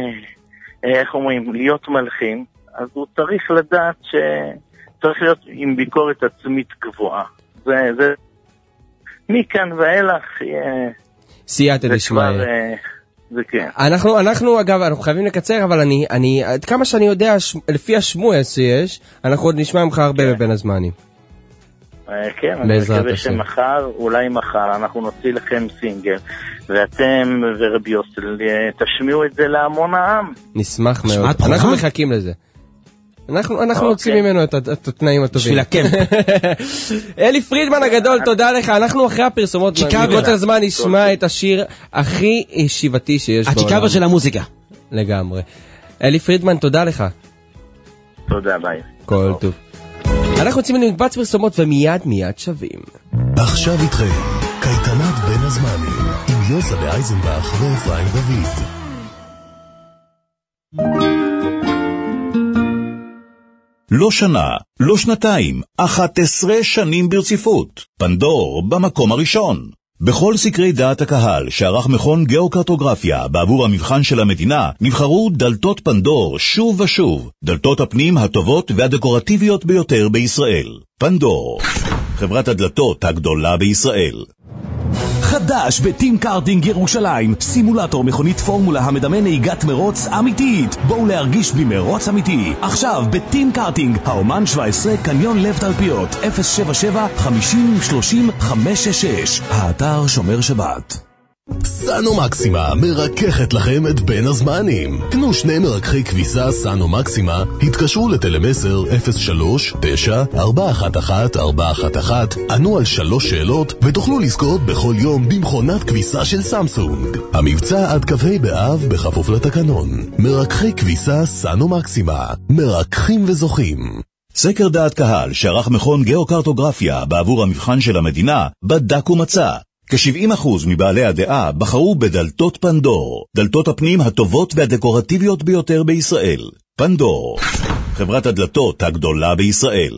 איך אומרים, להיות מלחין, אז הוא צריך לדעת שצריך להיות עם ביקורת עצמית גבוהה. זה, זה, מכאן ואילך, סייעתא דשמיא. זה כן. אנחנו, אנחנו, אגב, אנחנו חייבים לקצר, אבל אני, אני, עד כמה שאני יודע, לפי השמוע שיש, אנחנו עוד נשמע ממך הרבה בבין הזמנים. כן, אני מקווה שמחר, אולי מחר, אנחנו נוציא לכם סינגל, ואתם ורבי יוסל תשמיעו את זה להמון העם. נשמח מאוד. אנחנו מחכים לזה. אנחנו אנחנו נוציא ממנו את התנאים הטובים. בשביל הקמפ. אלי פרידמן הגדול, תודה לך. אנחנו אחרי הפרסומות, מקוצר זמן נשמע את השיר הכי ישיבתי שיש בעולם. הצ'יקאבר של המוזיקה. לגמרי. אלי פרידמן, תודה לך. תודה, ביי. כל טוב. אנחנו יוצאים למקבץ פרסומות ומיד מיד שווים. עכשיו איתכם, קייטנת בין הזמנים, עם יוסף אייזנבך ואפרים דוד. לא שנה, לא שנתיים, אחת עשרה שנים ברציפות. פנדור במקום הראשון. בכל סקרי דעת הקהל שערך מכון גיאוקרטוגרפיה בעבור המבחן של המדינה, נבחרו דלתות פנדור שוב ושוב, דלתות הפנים הטובות והדקורטיביות ביותר בישראל. פנדור, חברת הדלתות הגדולה בישראל. חדש בטים קארטינג ירושלים, סימולטור מכונית פורמולה המדמה נהיגת מרוץ אמיתית. בואו להרגיש במרוץ אמיתי. עכשיו בטים קארטינג, האומן שבע עשרה, קניון לב תלפיות, אפס שבע שבע חמישים שלושים חמש שש שש. האתר שומר שבת. סאנו מקסימה מרככת לכם את בין הזמנים. קנו שני מרככי כביסה סאנו מקסימה, התקשרו לטלמסר אפס שלוש תשע ארבע אחת אחת ארבע אחת אחת, ענו על שלוש שאלות ותוכלו לזכות בכל יום במכונת כביסה של סמסונג. המבצע עד כ"ה באב בכפוף לתקנון. מרככי כביסה סאנו מקסימה, מרככים וזוכים. סקר דעת קהל שערך מכון גיאוקרטוגרפיה בעבור המבחן של המדינה בדק ומצא כ-שבעים אחוז מבעלי הדעה בחרו בדלתות פנדור, דלתות הפנים הטובות והדקורטיביות ביותר בישראל. פנדור, חברת הדלתות הגדולה בישראל.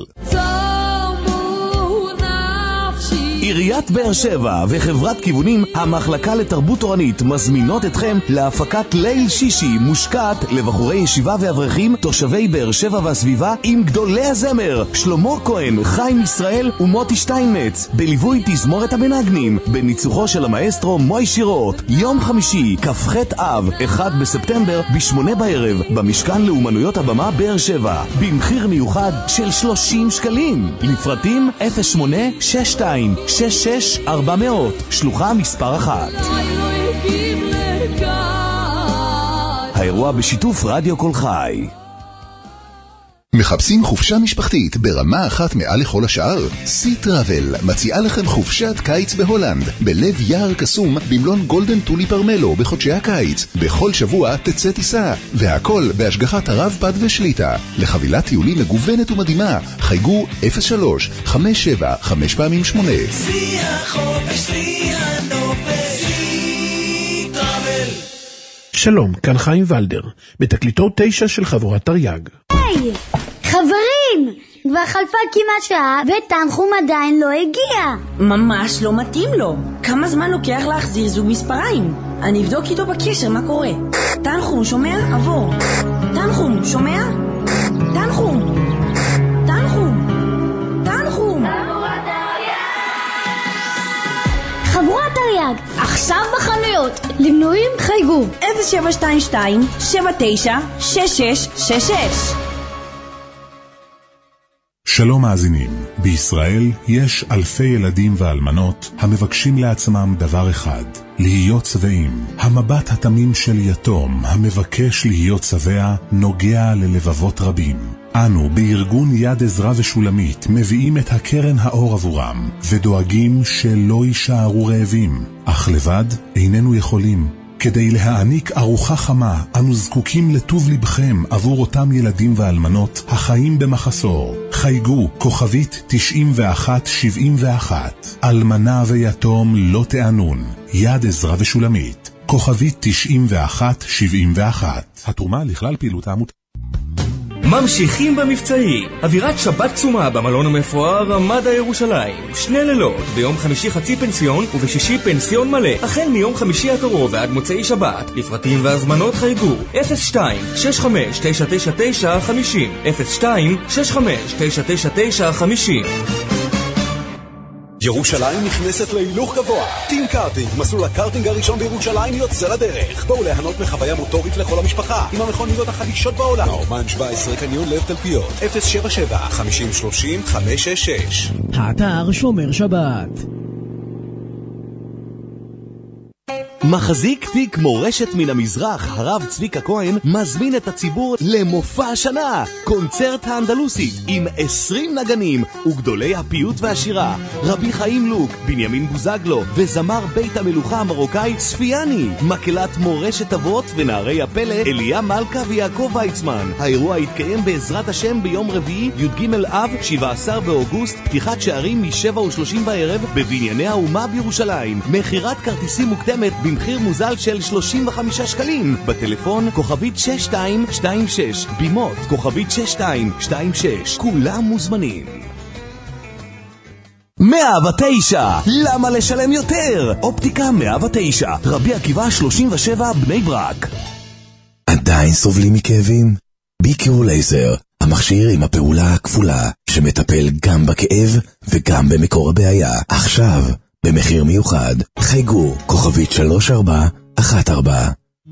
עיריית באר שבע וחברת כיוונים המחלקה לתרבות תורנית מזמינות אתכם להפקת ליל שישי מושקעת לבחורי ישיבה ואברכים תושבי באר שבע והסביבה עם גדולי הזמר שלמה כהן, חיים ישראל ומוטי שטיינמץ בליווי תזמורת המנגנים בניצוחו של המאסטרו מוי שירות. יום חמישי כ"ח אב אחד בספטמבר בשמונה בערב במשכן לאומנויות הבמה באר שבע במחיר מיוחד של שלושים שקלים. לפרטים אפס שמונה שש שתיים שש שש ארבע מאות, שלוחה מספר אחת. האירוע בשיתוף רדיו כל חי. מחפשים חופשה משפחתית ברמה אחת מעל לכל השאר? סי טראבל מציעה לכם חופשת קיץ בהולנד, בלב יער קסום במלון גולדן טולי פרמלו בחודשי הקיץ. בכל שבוע תצא טיסה, והכל בהשגחת הרב פד ושליטה. לחבילת טיולים מגוונת ומדהימה, חייגו אפס שלוש חמש שבע חמש פעמים שמונה. סי החופש, סי הנופש, סי טראבל. שלום, כאן חיים ולדר, בתקליטור תשע של חבורת תרי"ג. היי, חברים! כבר חלפה כמעט שעה ותנחום עדיין לא הגיע. ממש לא מתאים לו. כמה זמן לוקח להחזיר זוג מספריים? אני אבדוק איתו בקשר, מה קורה? תנחום, שומע? עבור. תנחום, שומע? תנחום. תנחום. תנחום. חבורת תרי"ג, עכשיו בחנויות. למנויים חייגו אפס שבע שתיים שתיים שבע תשע שש שש שש שש. שלום מאזינים, בישראל יש אלפי ילדים ואלמנות המבקשים לעצמם דבר אחד, להיות שבעים. המבט התמים של יתום המבקש להיות שבע נוגע ללבבות רבים. אנו בארגון יד עזרא ושולמית מביאים את הקרן האור עבורם ודואגים שלא יישארו רעבים, אך לבד איננו יכולים. כדי להעניק ארוחה חמה, אנו זקוקים לטוב לבכם עבור אותם ילדים ואלמנות החיים במחסור. חייגו כוכבית תשעים ואחת שבעים ואחת. אלמנה ויתום לא תענון. יד עזרא ושולמית. כוכבית תשעים ואחת שבעים ואחת. התרומה לכלל פעילות העמותה. ממשיכים במבצעים. אווירת שבת צומה במלון המפואר רמדה ירושלים. שני לילות, ביום חמישי חצי פנסיון ובשישי פנסיון מלא. החל מיום חמישי הקרוב ועד מוצאי שבת. לפרטים והזמנות חייגו אפס שתיים שש חמש תשע תשע תשע חמש אפס אפס שתיים שש חמש תשע תשע תשע חמש. ירושלים נכנסת להילוך גבוה. טים קארטינג, מסלול הקארטינג הראשון בירושלים יוצא לדרך. בואו ליהנות מחוויה מוטורית לכל המשפחה עם המכוניות החדישות בעולם. האומן שבע עשרה קניון לב תלפיות אפס שבע שבע חמישים שלושים חמש שש שש. האתר שומר שבת. מחזיק תיק מורשת מן המזרח, הרב צביקה כהן, מזמין את הציבור למופע השנה, קונצרט האנדלוסית עם עשרים נגנים וגדולי הפיוט והשירה, רבי חיים לוק, בנימין בוזגלו וזמר בית המלוכה המרוקאי ספיאני, מקהלת מורשת אבות ונערי הפלא אליה מלכה ויעקב ויצמן. האירוע יתקיים בעזרת השם ביום רביעי י"ג אב שבעה עשר באוגוסט, פתיחת שערים משבע ושלושים בערב בבנייני האומה בירושלים. מחירת כרטיסים מוקדמת במחיר מוזל של שלושים וחמישה שקלים. בטלפון כוכבית שש שתיים שתיים שש, בימות כוכבית שש שתיים שתיים שש. כולם מוזמנים. מאה ותשע, למה לשלם יותר? אופטיקה מאה ותשע, רבי עקיבא שלושים ושבע, בני ברק. עדיין סובלים מכאבים? ביקיור לייזר, המכשיר עם הפעולה הכפולה שמטפל גם בכאב וגם במקור הבעיה. עכשיו במחיר מיוחד. חייגו כוכבית שלוש ארבע אחת ארבע.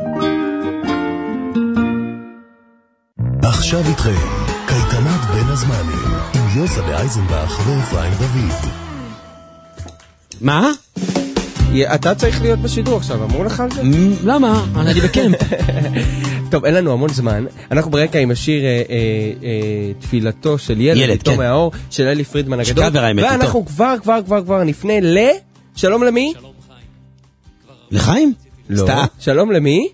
עכשיו איתכם קייטנת בין הזמנים עם יוסלה אייזנבך ואפרים דוד. מה? אתה צריך להיות בשידור עכשיו, אמרו לך על זה? למה? אני בקמפ. טוב, אין לנו המון זמן. אנחנו ברקע עם השיר אה, אה, תפילתו של ילד, ילד פתאום כן. מהאור, של אלי פרידמן הגדול. שקבר האמת, ואנחנו איתו. כבר, כבר, כבר, כבר נפנה ל... שלום למי? לחיים? לא. סתם? שלום למי?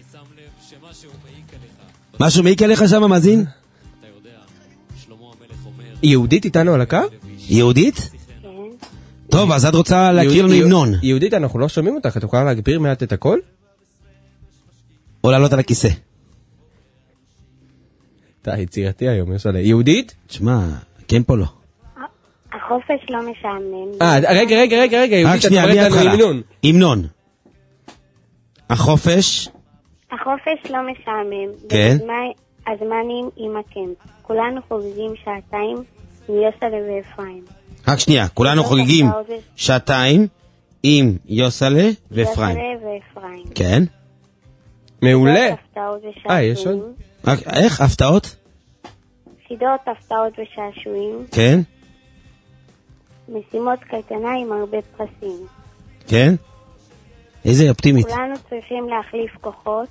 משהו מעיק עליך שם, מאזין? יהודית איתנו על הקו? יהודית? טוב, אז את רוצה להכיר לנו המנון. יהודית, אנחנו לא שומעים אותך, את יכולה להגביר מעט את הכל? או לעלות על הכיסא. אתה יצירתי היום, יש עליה. יהודית? תשמע, כן פה לא. החופש לא משעמם. אה, רגע, רגע, רגע, רגע, יהודית, רק שנייה, את קוראת לנו המנון. המנון. החופש? החופש לא משעמם. כן. הזמנים עם הקמפ. כולנו חוגגים שעתיים מיוסלה ואפרים. רק שנייה, כולנו חוגגים שעתיים עם יוסלה ואפרים. יוסלה ואפרים. כן. מעולה. הפתעות אה, יש עוד? ושעשועים. איך? הפתעות? חידות, הפתעות ושעשועים. כן. משימות קייטנה עם הרבה פרסים. כן. איזה אופטימית. כולנו צריכים להחליף כוחות.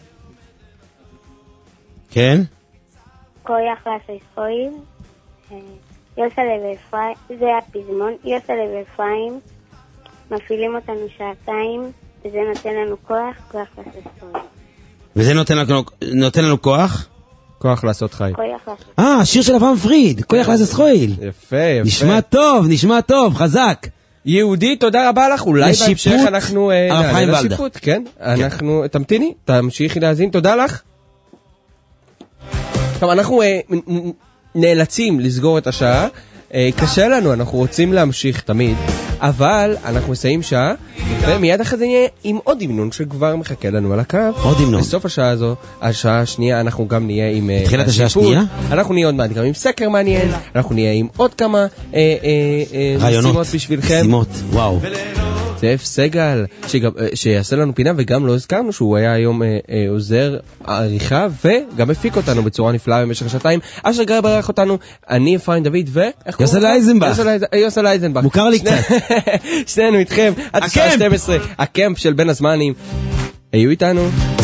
כן. כויח לעשיסויל. יוסלה ואפרים, זה הפזמון. יוסלה ואפרים מפעילים אותנו שעתיים, וזה נותן לנו כוח, כוח לעשיסויל. וזה נותן לנו, נותן לנו כוח? כוח לעשות חי. כוח לעשות. אה, השיר של אברהם פריד, כוח לעשות חויל. יפה, יפה. נשמע טוב, נשמע טוב, חזק. יהודי, תודה רבה לך. אולי בהמשך אנחנו הרב חיים ולדר. לשיפוט, כן? אנחנו, תמתיני, תמשיכי להאזין, תודה לך. טוב, אנחנו נאלצים לסגור את השעה. קשה לנו, אנחנו רוצים להמשיך תמיד, אבל אנחנו מסיים שעה, ומיד אחרי זה נהיה עם עוד המנון שכבר מחכה לנו על הקו. עוד המנון. בסוף השעה הזו, השעה השנייה, אנחנו גם נהיה עם... התחילת השעה השנייה? אנחנו נהיה עוד מעט גם עם סקר מעניין, אנחנו נהיה עם עוד כמה רעיונות בשבילכם. משימות, וואו. זאב סגל, שגם, שיעשה לנו פינה, וגם לא הזכרנו שהוא היה היום אה, אה, עוזר עריכה, וגם הפיק אותנו בצורה נפלאה במשך השעתיים. אשר גר ברך אותנו, אני אפרים דוד, ו... יוסל אייזנבך. יוסל אייזנבך. מוכר לי קצת. שנינו איתכם, עד השעה שתים עשרה, הקמפ של בין הזמנים. היו איתנו.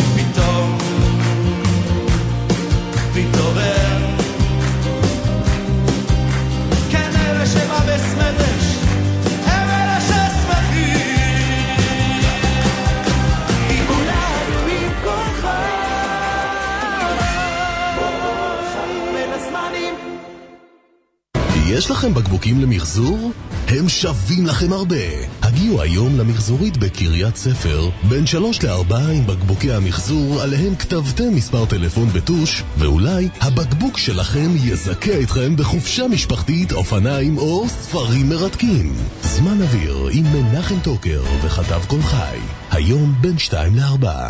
יש לכם בקבוקים למחזור? הם שווים לכם הרבה. הגיעו היום למחזורית בקריית ספר, בין שלוש לארבע עם בקבוקי המחזור, עליהם כתבתם מספר טלפון בטוש, ואולי הבקבוק שלכם יזכה אתכם בחופשה משפחתית, אופניים או ספרים מרתקים. זמן אוויר עם מנחם טוקר וכתב כל חי. היום בין שתיים לארבע.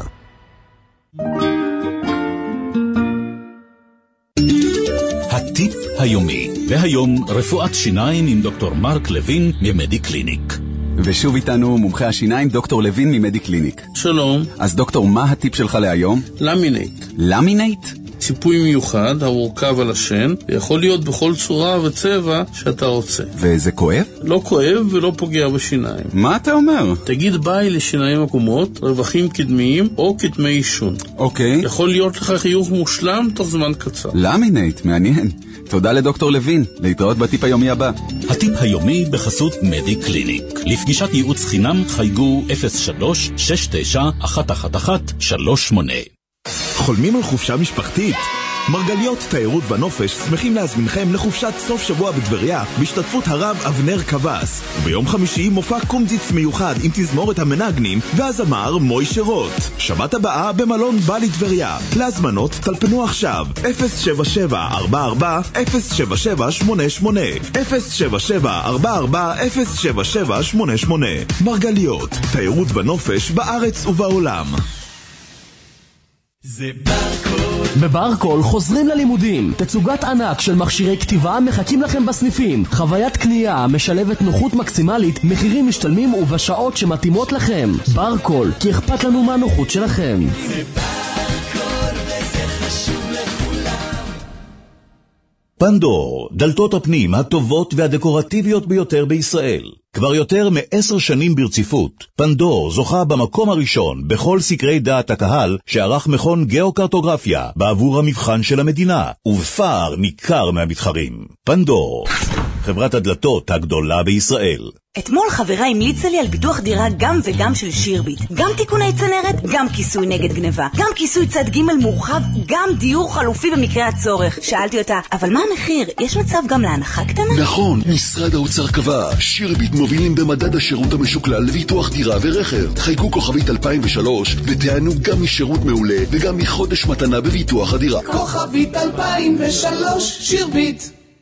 הטיפ היומי, והיום רפואת שיניים עם דוקטור מרק לוין ממדי קליניק. ושוב איתנו מומחה השיניים דוקטור לוין ממדי קליניק. שלום. אז דוקטור, מה הטיפ שלך להיום? למינט. למינט? ציפוי מיוחד המורכב על השן, ויכול להיות בכל צורה וצבע שאתה רוצה. וזה כואב? לא כואב ולא פוגע בשיניים. מה אתה אומר? תגיד ביי לשיניים עקומות, רווחים קדמיים או כתמי עישון. אוקיי. יכול להיות לך חיוך מושלם תוך זמן קצר. למינט, מעניין. תודה לדוקטור לוין, להתראות בטיפ היומי הבא. הטיפ היומי בחסות מדי קליניק. לפגישת ייעוץ חינם חייגו אפס שלוש שש תשע אחת אחת אחת שלוש שמונה. חולמים על חופשה משפחתית? מרגליות תיירות ונופש שמחים להזמינכם לחופשת סוף שבוע בטבריה בהשתתפות הרב אבנר קבס, וביום חמישי מופע קומזיץ מיוחד עם תזמורת המנגנים והזמר מוישה רוט. שבת הבאה במלון בלי טבריה. להזמנות טלפנו עכשיו אפס שבע שבע ארבע ארבע אפס שבע שבע שמונה שמונה אפס שבע שבע ארבע ארבע אפס שבע שבע שמונה שמונה. מרגליות תיירות ונופש בארץ ובעולם. זה ברקול. בברקול חוזרים ללימודים. תצוגת ענק של מכשירי כתיבה מחכים לכם בסניפים. חוויית קנייה משלבת נוחות מקסימלית, מחירים משתלמים ובשעות שמתאימות לכם. ברקול, כי אכפת לנו מהנוחות שלכם. זה ברקול וזה חשוב לכולם. פנדור, דלתות הפנים הטובות והדקורטיביות ביותר בישראל. כבר יותר מעשר שנים ברציפות, פנדור זוכה במקום הראשון בכל סקרי דעת הקהל שערך מכון גיאוקרטוגרפיה בעבור המבחן של המדינה, ובפער ניכר מהמתחרים. פנדור, חברת הדלתות הגדולה בישראל. אתמול חברה המליצה לי על ביטוח דירה גם וגם של שירביט. גם תיקוני צנרת, גם כיסוי נגד גניבה. גם כיסוי צד ג' מורחב, גם דיור חלופי במקרה הצורך. שאלתי אותה, אבל מה המחיר? יש מצב גם להנחה קטנה? נכון, משרד האוצר קבע. שירביט מובילים במדד השירות המשוקלל לביטוח דירה ורכב. חייגו כוכבית אלפיים ושלוש ותענו גם משירות מעולה וגם מחודש מתנה בביטוח הדירה. כוכבית אלפיים ושלוש, שירביט.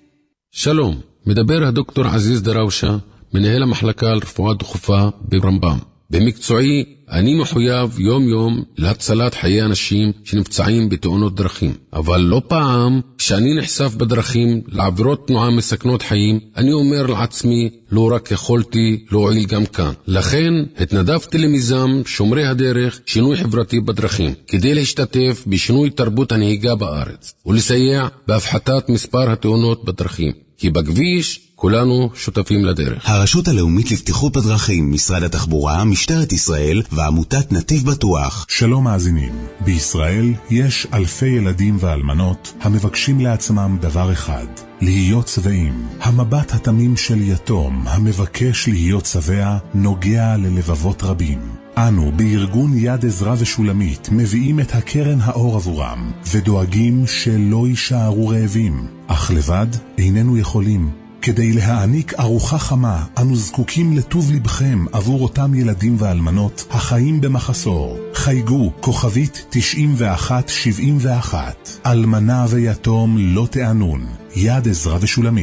שלום, מדבר הדוקטור עזיז דראושה, מנהל המחלקה לרפואה דחופה ברמב"ם. במקצועי, אני מחויב יום יום להצלת חיי אנשים שנפצעים בתאונות דרכים. אבל לא פעם, כשאני נחשף בדרכים לעבירות תנועה מסכנות חיים, אני אומר לעצמי, לא רק יכולתי להועיל גם כאן. לכן, התנדבתי למיזם שומרי הדרך, שינוי חברתי בדרכים, כדי להשתתף בשינוי תרבות הנהיגה בארץ, ולסייע בהפחתת מספר התאונות בדרכים. כי בכביש כולנו שותפים לדרך. הרשות הלאומית לבטיחות בדרכים, משרד התחבורה, משטרת ישראל ועמותת נתיב בטוח. שלום מאזינים, בישראל יש אלפי ילדים ואלמנות המבקשים לעצמם דבר אחד, להיות צבעים. המבט התמים של יתום המבקש להיות צבע נוגע ללבבות רבים. אנו בארגון יד עזרה ושולמית מביאים את הקרן האור עבורם ודואגים שלא יישארו רעבים, אך לבד איננו יכולים. כדי להעניק ארוחה חמה, אנו זקוקים לטוב לבכם עבור אותם ילדים ואלמנות החיים במחסור. חייגו כוכבית תשעים ואחת שבעים ואחת. אלמנה ויתום לא תענון. יד עזרה ושולמית.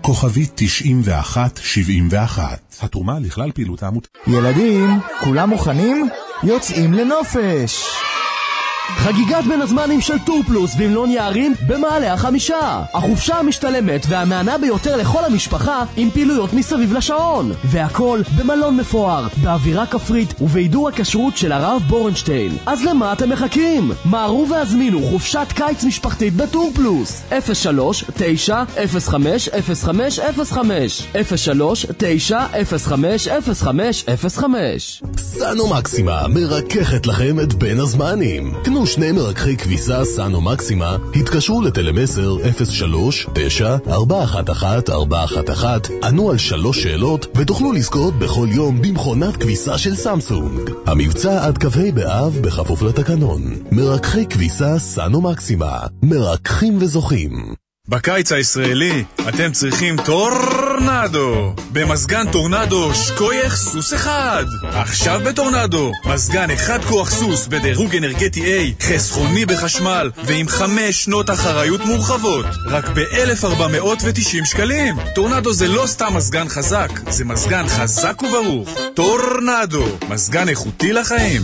כוכבית תשעים ואחת שבעים ואחת. התרומה לכלל פעילות העמותה. ילדים, כולם מוכנים? יוצאים לנופש! חגיגת בין הזמנים של טור פלוס במלון יערים במעלה החמישה. החופשה המשתלמת והמענה ביותר לכל המשפחה עם פעילויות מסביב לשעון. והכל במלון מפואר, באווירה כפרית ובעידור הכשרות של הרב בורנשטיין. אז למה אתם מחכים? מערו והזמינו חופשת קיץ משפחתית בטור פלוס. אפס שלוש תשע אפס חמש אפס חמש אפס חמש אפס שלוש תשע אפס חמש אפס חמש אפס חמש. סנו מקסימה מרככת לכם את בין הזמנים. קנו שני מרככי כביסה סנו מקסימה, התקשרו לטלמסר אפס שלוש תשע ארבע אחת אחת ארבע אחת אחת, ענו על שלוש שאלות ותוכלו לזכות בכל יום במכונת כביסה של סמסונג. המבצע עד כ"ה באב בכפוף לתקנון. מרככי כביסה סנו מקסימה, מרככים וזוכים. בקיץ הישראלי אתם צריכים טורנדו. במזגן טורנדו שקוייך סוס אחד. עכשיו בטורנדו מזגן אחד כוח סוס בדירוג אנרגטי A, חסכוני בחשמל ועם חמש שנות אחריות מורחבות, רק ב-אלף ארבע מאות ותשעים שקלים. טורנדו זה לא סתם מזגן חזק, זה מזגן חזק וברוך. טורנדו, מזגן איכותי לחיים.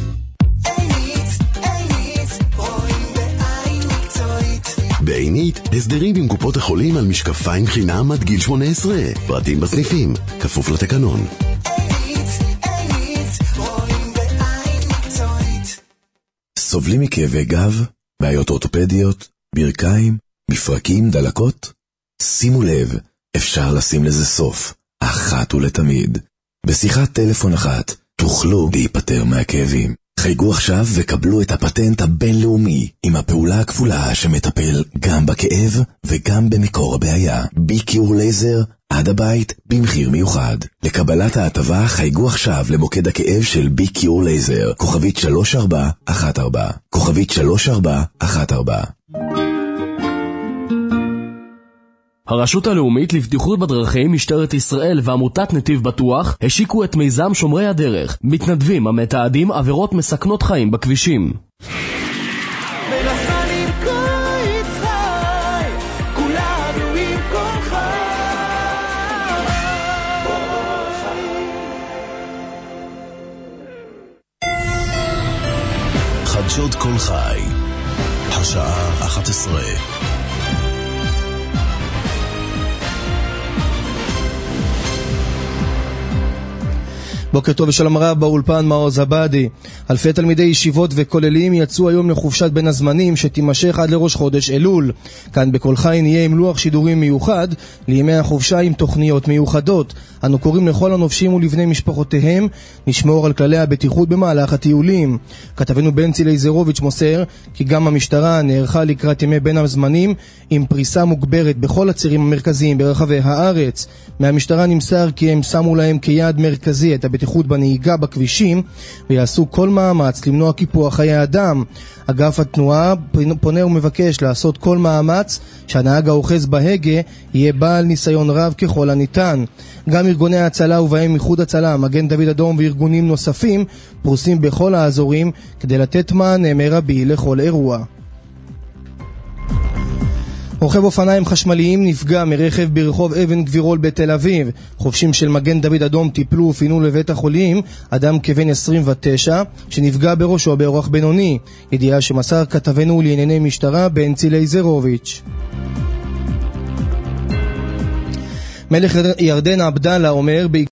בעינית, הסדרים עם קופות החולים על משקפיים חינם עד גיל שמונה עשרה. פרטים בסניפים, כפוף לתקנון. סובלים מכאבי גב, בעיות אורתופדיות, ברכיים, מפרקים, דלקות? שימו לב, אפשר לשים לזה סוף, אחת ולתמיד. בשיחת טלפון אחת, תוכלו להיפטר מהכאבים. חייגו עכשיו וקבלו את הפטנט הבינלאומי עם הפעולה הכפולה שמטפל גם בכאב וגם במקור הבעיה. ביקיור לייזר עד הבית במחיר מיוחד. לקבלת ההטבה חייגו עכשיו למוקד הכאב של ביקיור לייזר, כוכבית שלוש ארבע אחת ארבע, כוכבית שלוש ארבע אחת ארבע. הרשות הלאומית לבטיחות בדרכים, משטרת ישראל ועמותת נתיב בטוח השיקו את מיזם שומרי הדרך, מתנדבים המתעדים עבירות מסכנות חיים בכבישים. חדשות כל חי, השעה אחת עשרה. בוקר טוב ושלום רב, באולפן מעוז עבדי. אלפי תלמידי ישיבות וכוללים יצאו היום לחופשת בין הזמנים שתימשך עד לראש חודש אלול. כאן בכל חי נהיה עם לוח שידורים מיוחד לימי החופשה עם תוכניות מיוחדות. אנו קוראים לכל הנופשים ולבני משפחותיהם לשמור על כללי הבטיחות במהלך הטיולים. כתבנו בנצי לייזרוביץ' מוסר כי גם המשטרה נערכה לקראת ימי בין הזמנים עם פריסה מוגברת בכל הצירים המרכזיים ברחבי הארץ. מהמשטרה נמסר כי הם שמו להם כיעד מרכזי את הבטיחות בנהיגה בכבישים ויעשו כל מאמץ למנוע קיפוח חיי אדם. אגף התנועה פונה ומבקש לעשות כל מאמץ שהנהג האוחז בהגה יהיה בעל ניסיון רב ככל הניתן. גם ארגוני ההצלה ובהם איחוד הצלה, מגן דוד אדום וארגונים נוספים פרוסים בכל האזורים כדי לתת מענה מרבי לכל אירוע. רוכב אופניים חשמליים נפגע מרכב ברחוב אבן גבירול בתל אביב. חובשים של מגן דוד אדום טיפלו ופינו לבית החולים אדם כבן עשרים ותשע שנפגע בראשו באורח בינוני. ידיעה שמסר כתבנו לענייני משטרה בנצי לייזרוביץ'. מלך ירדן עבדאללה אומר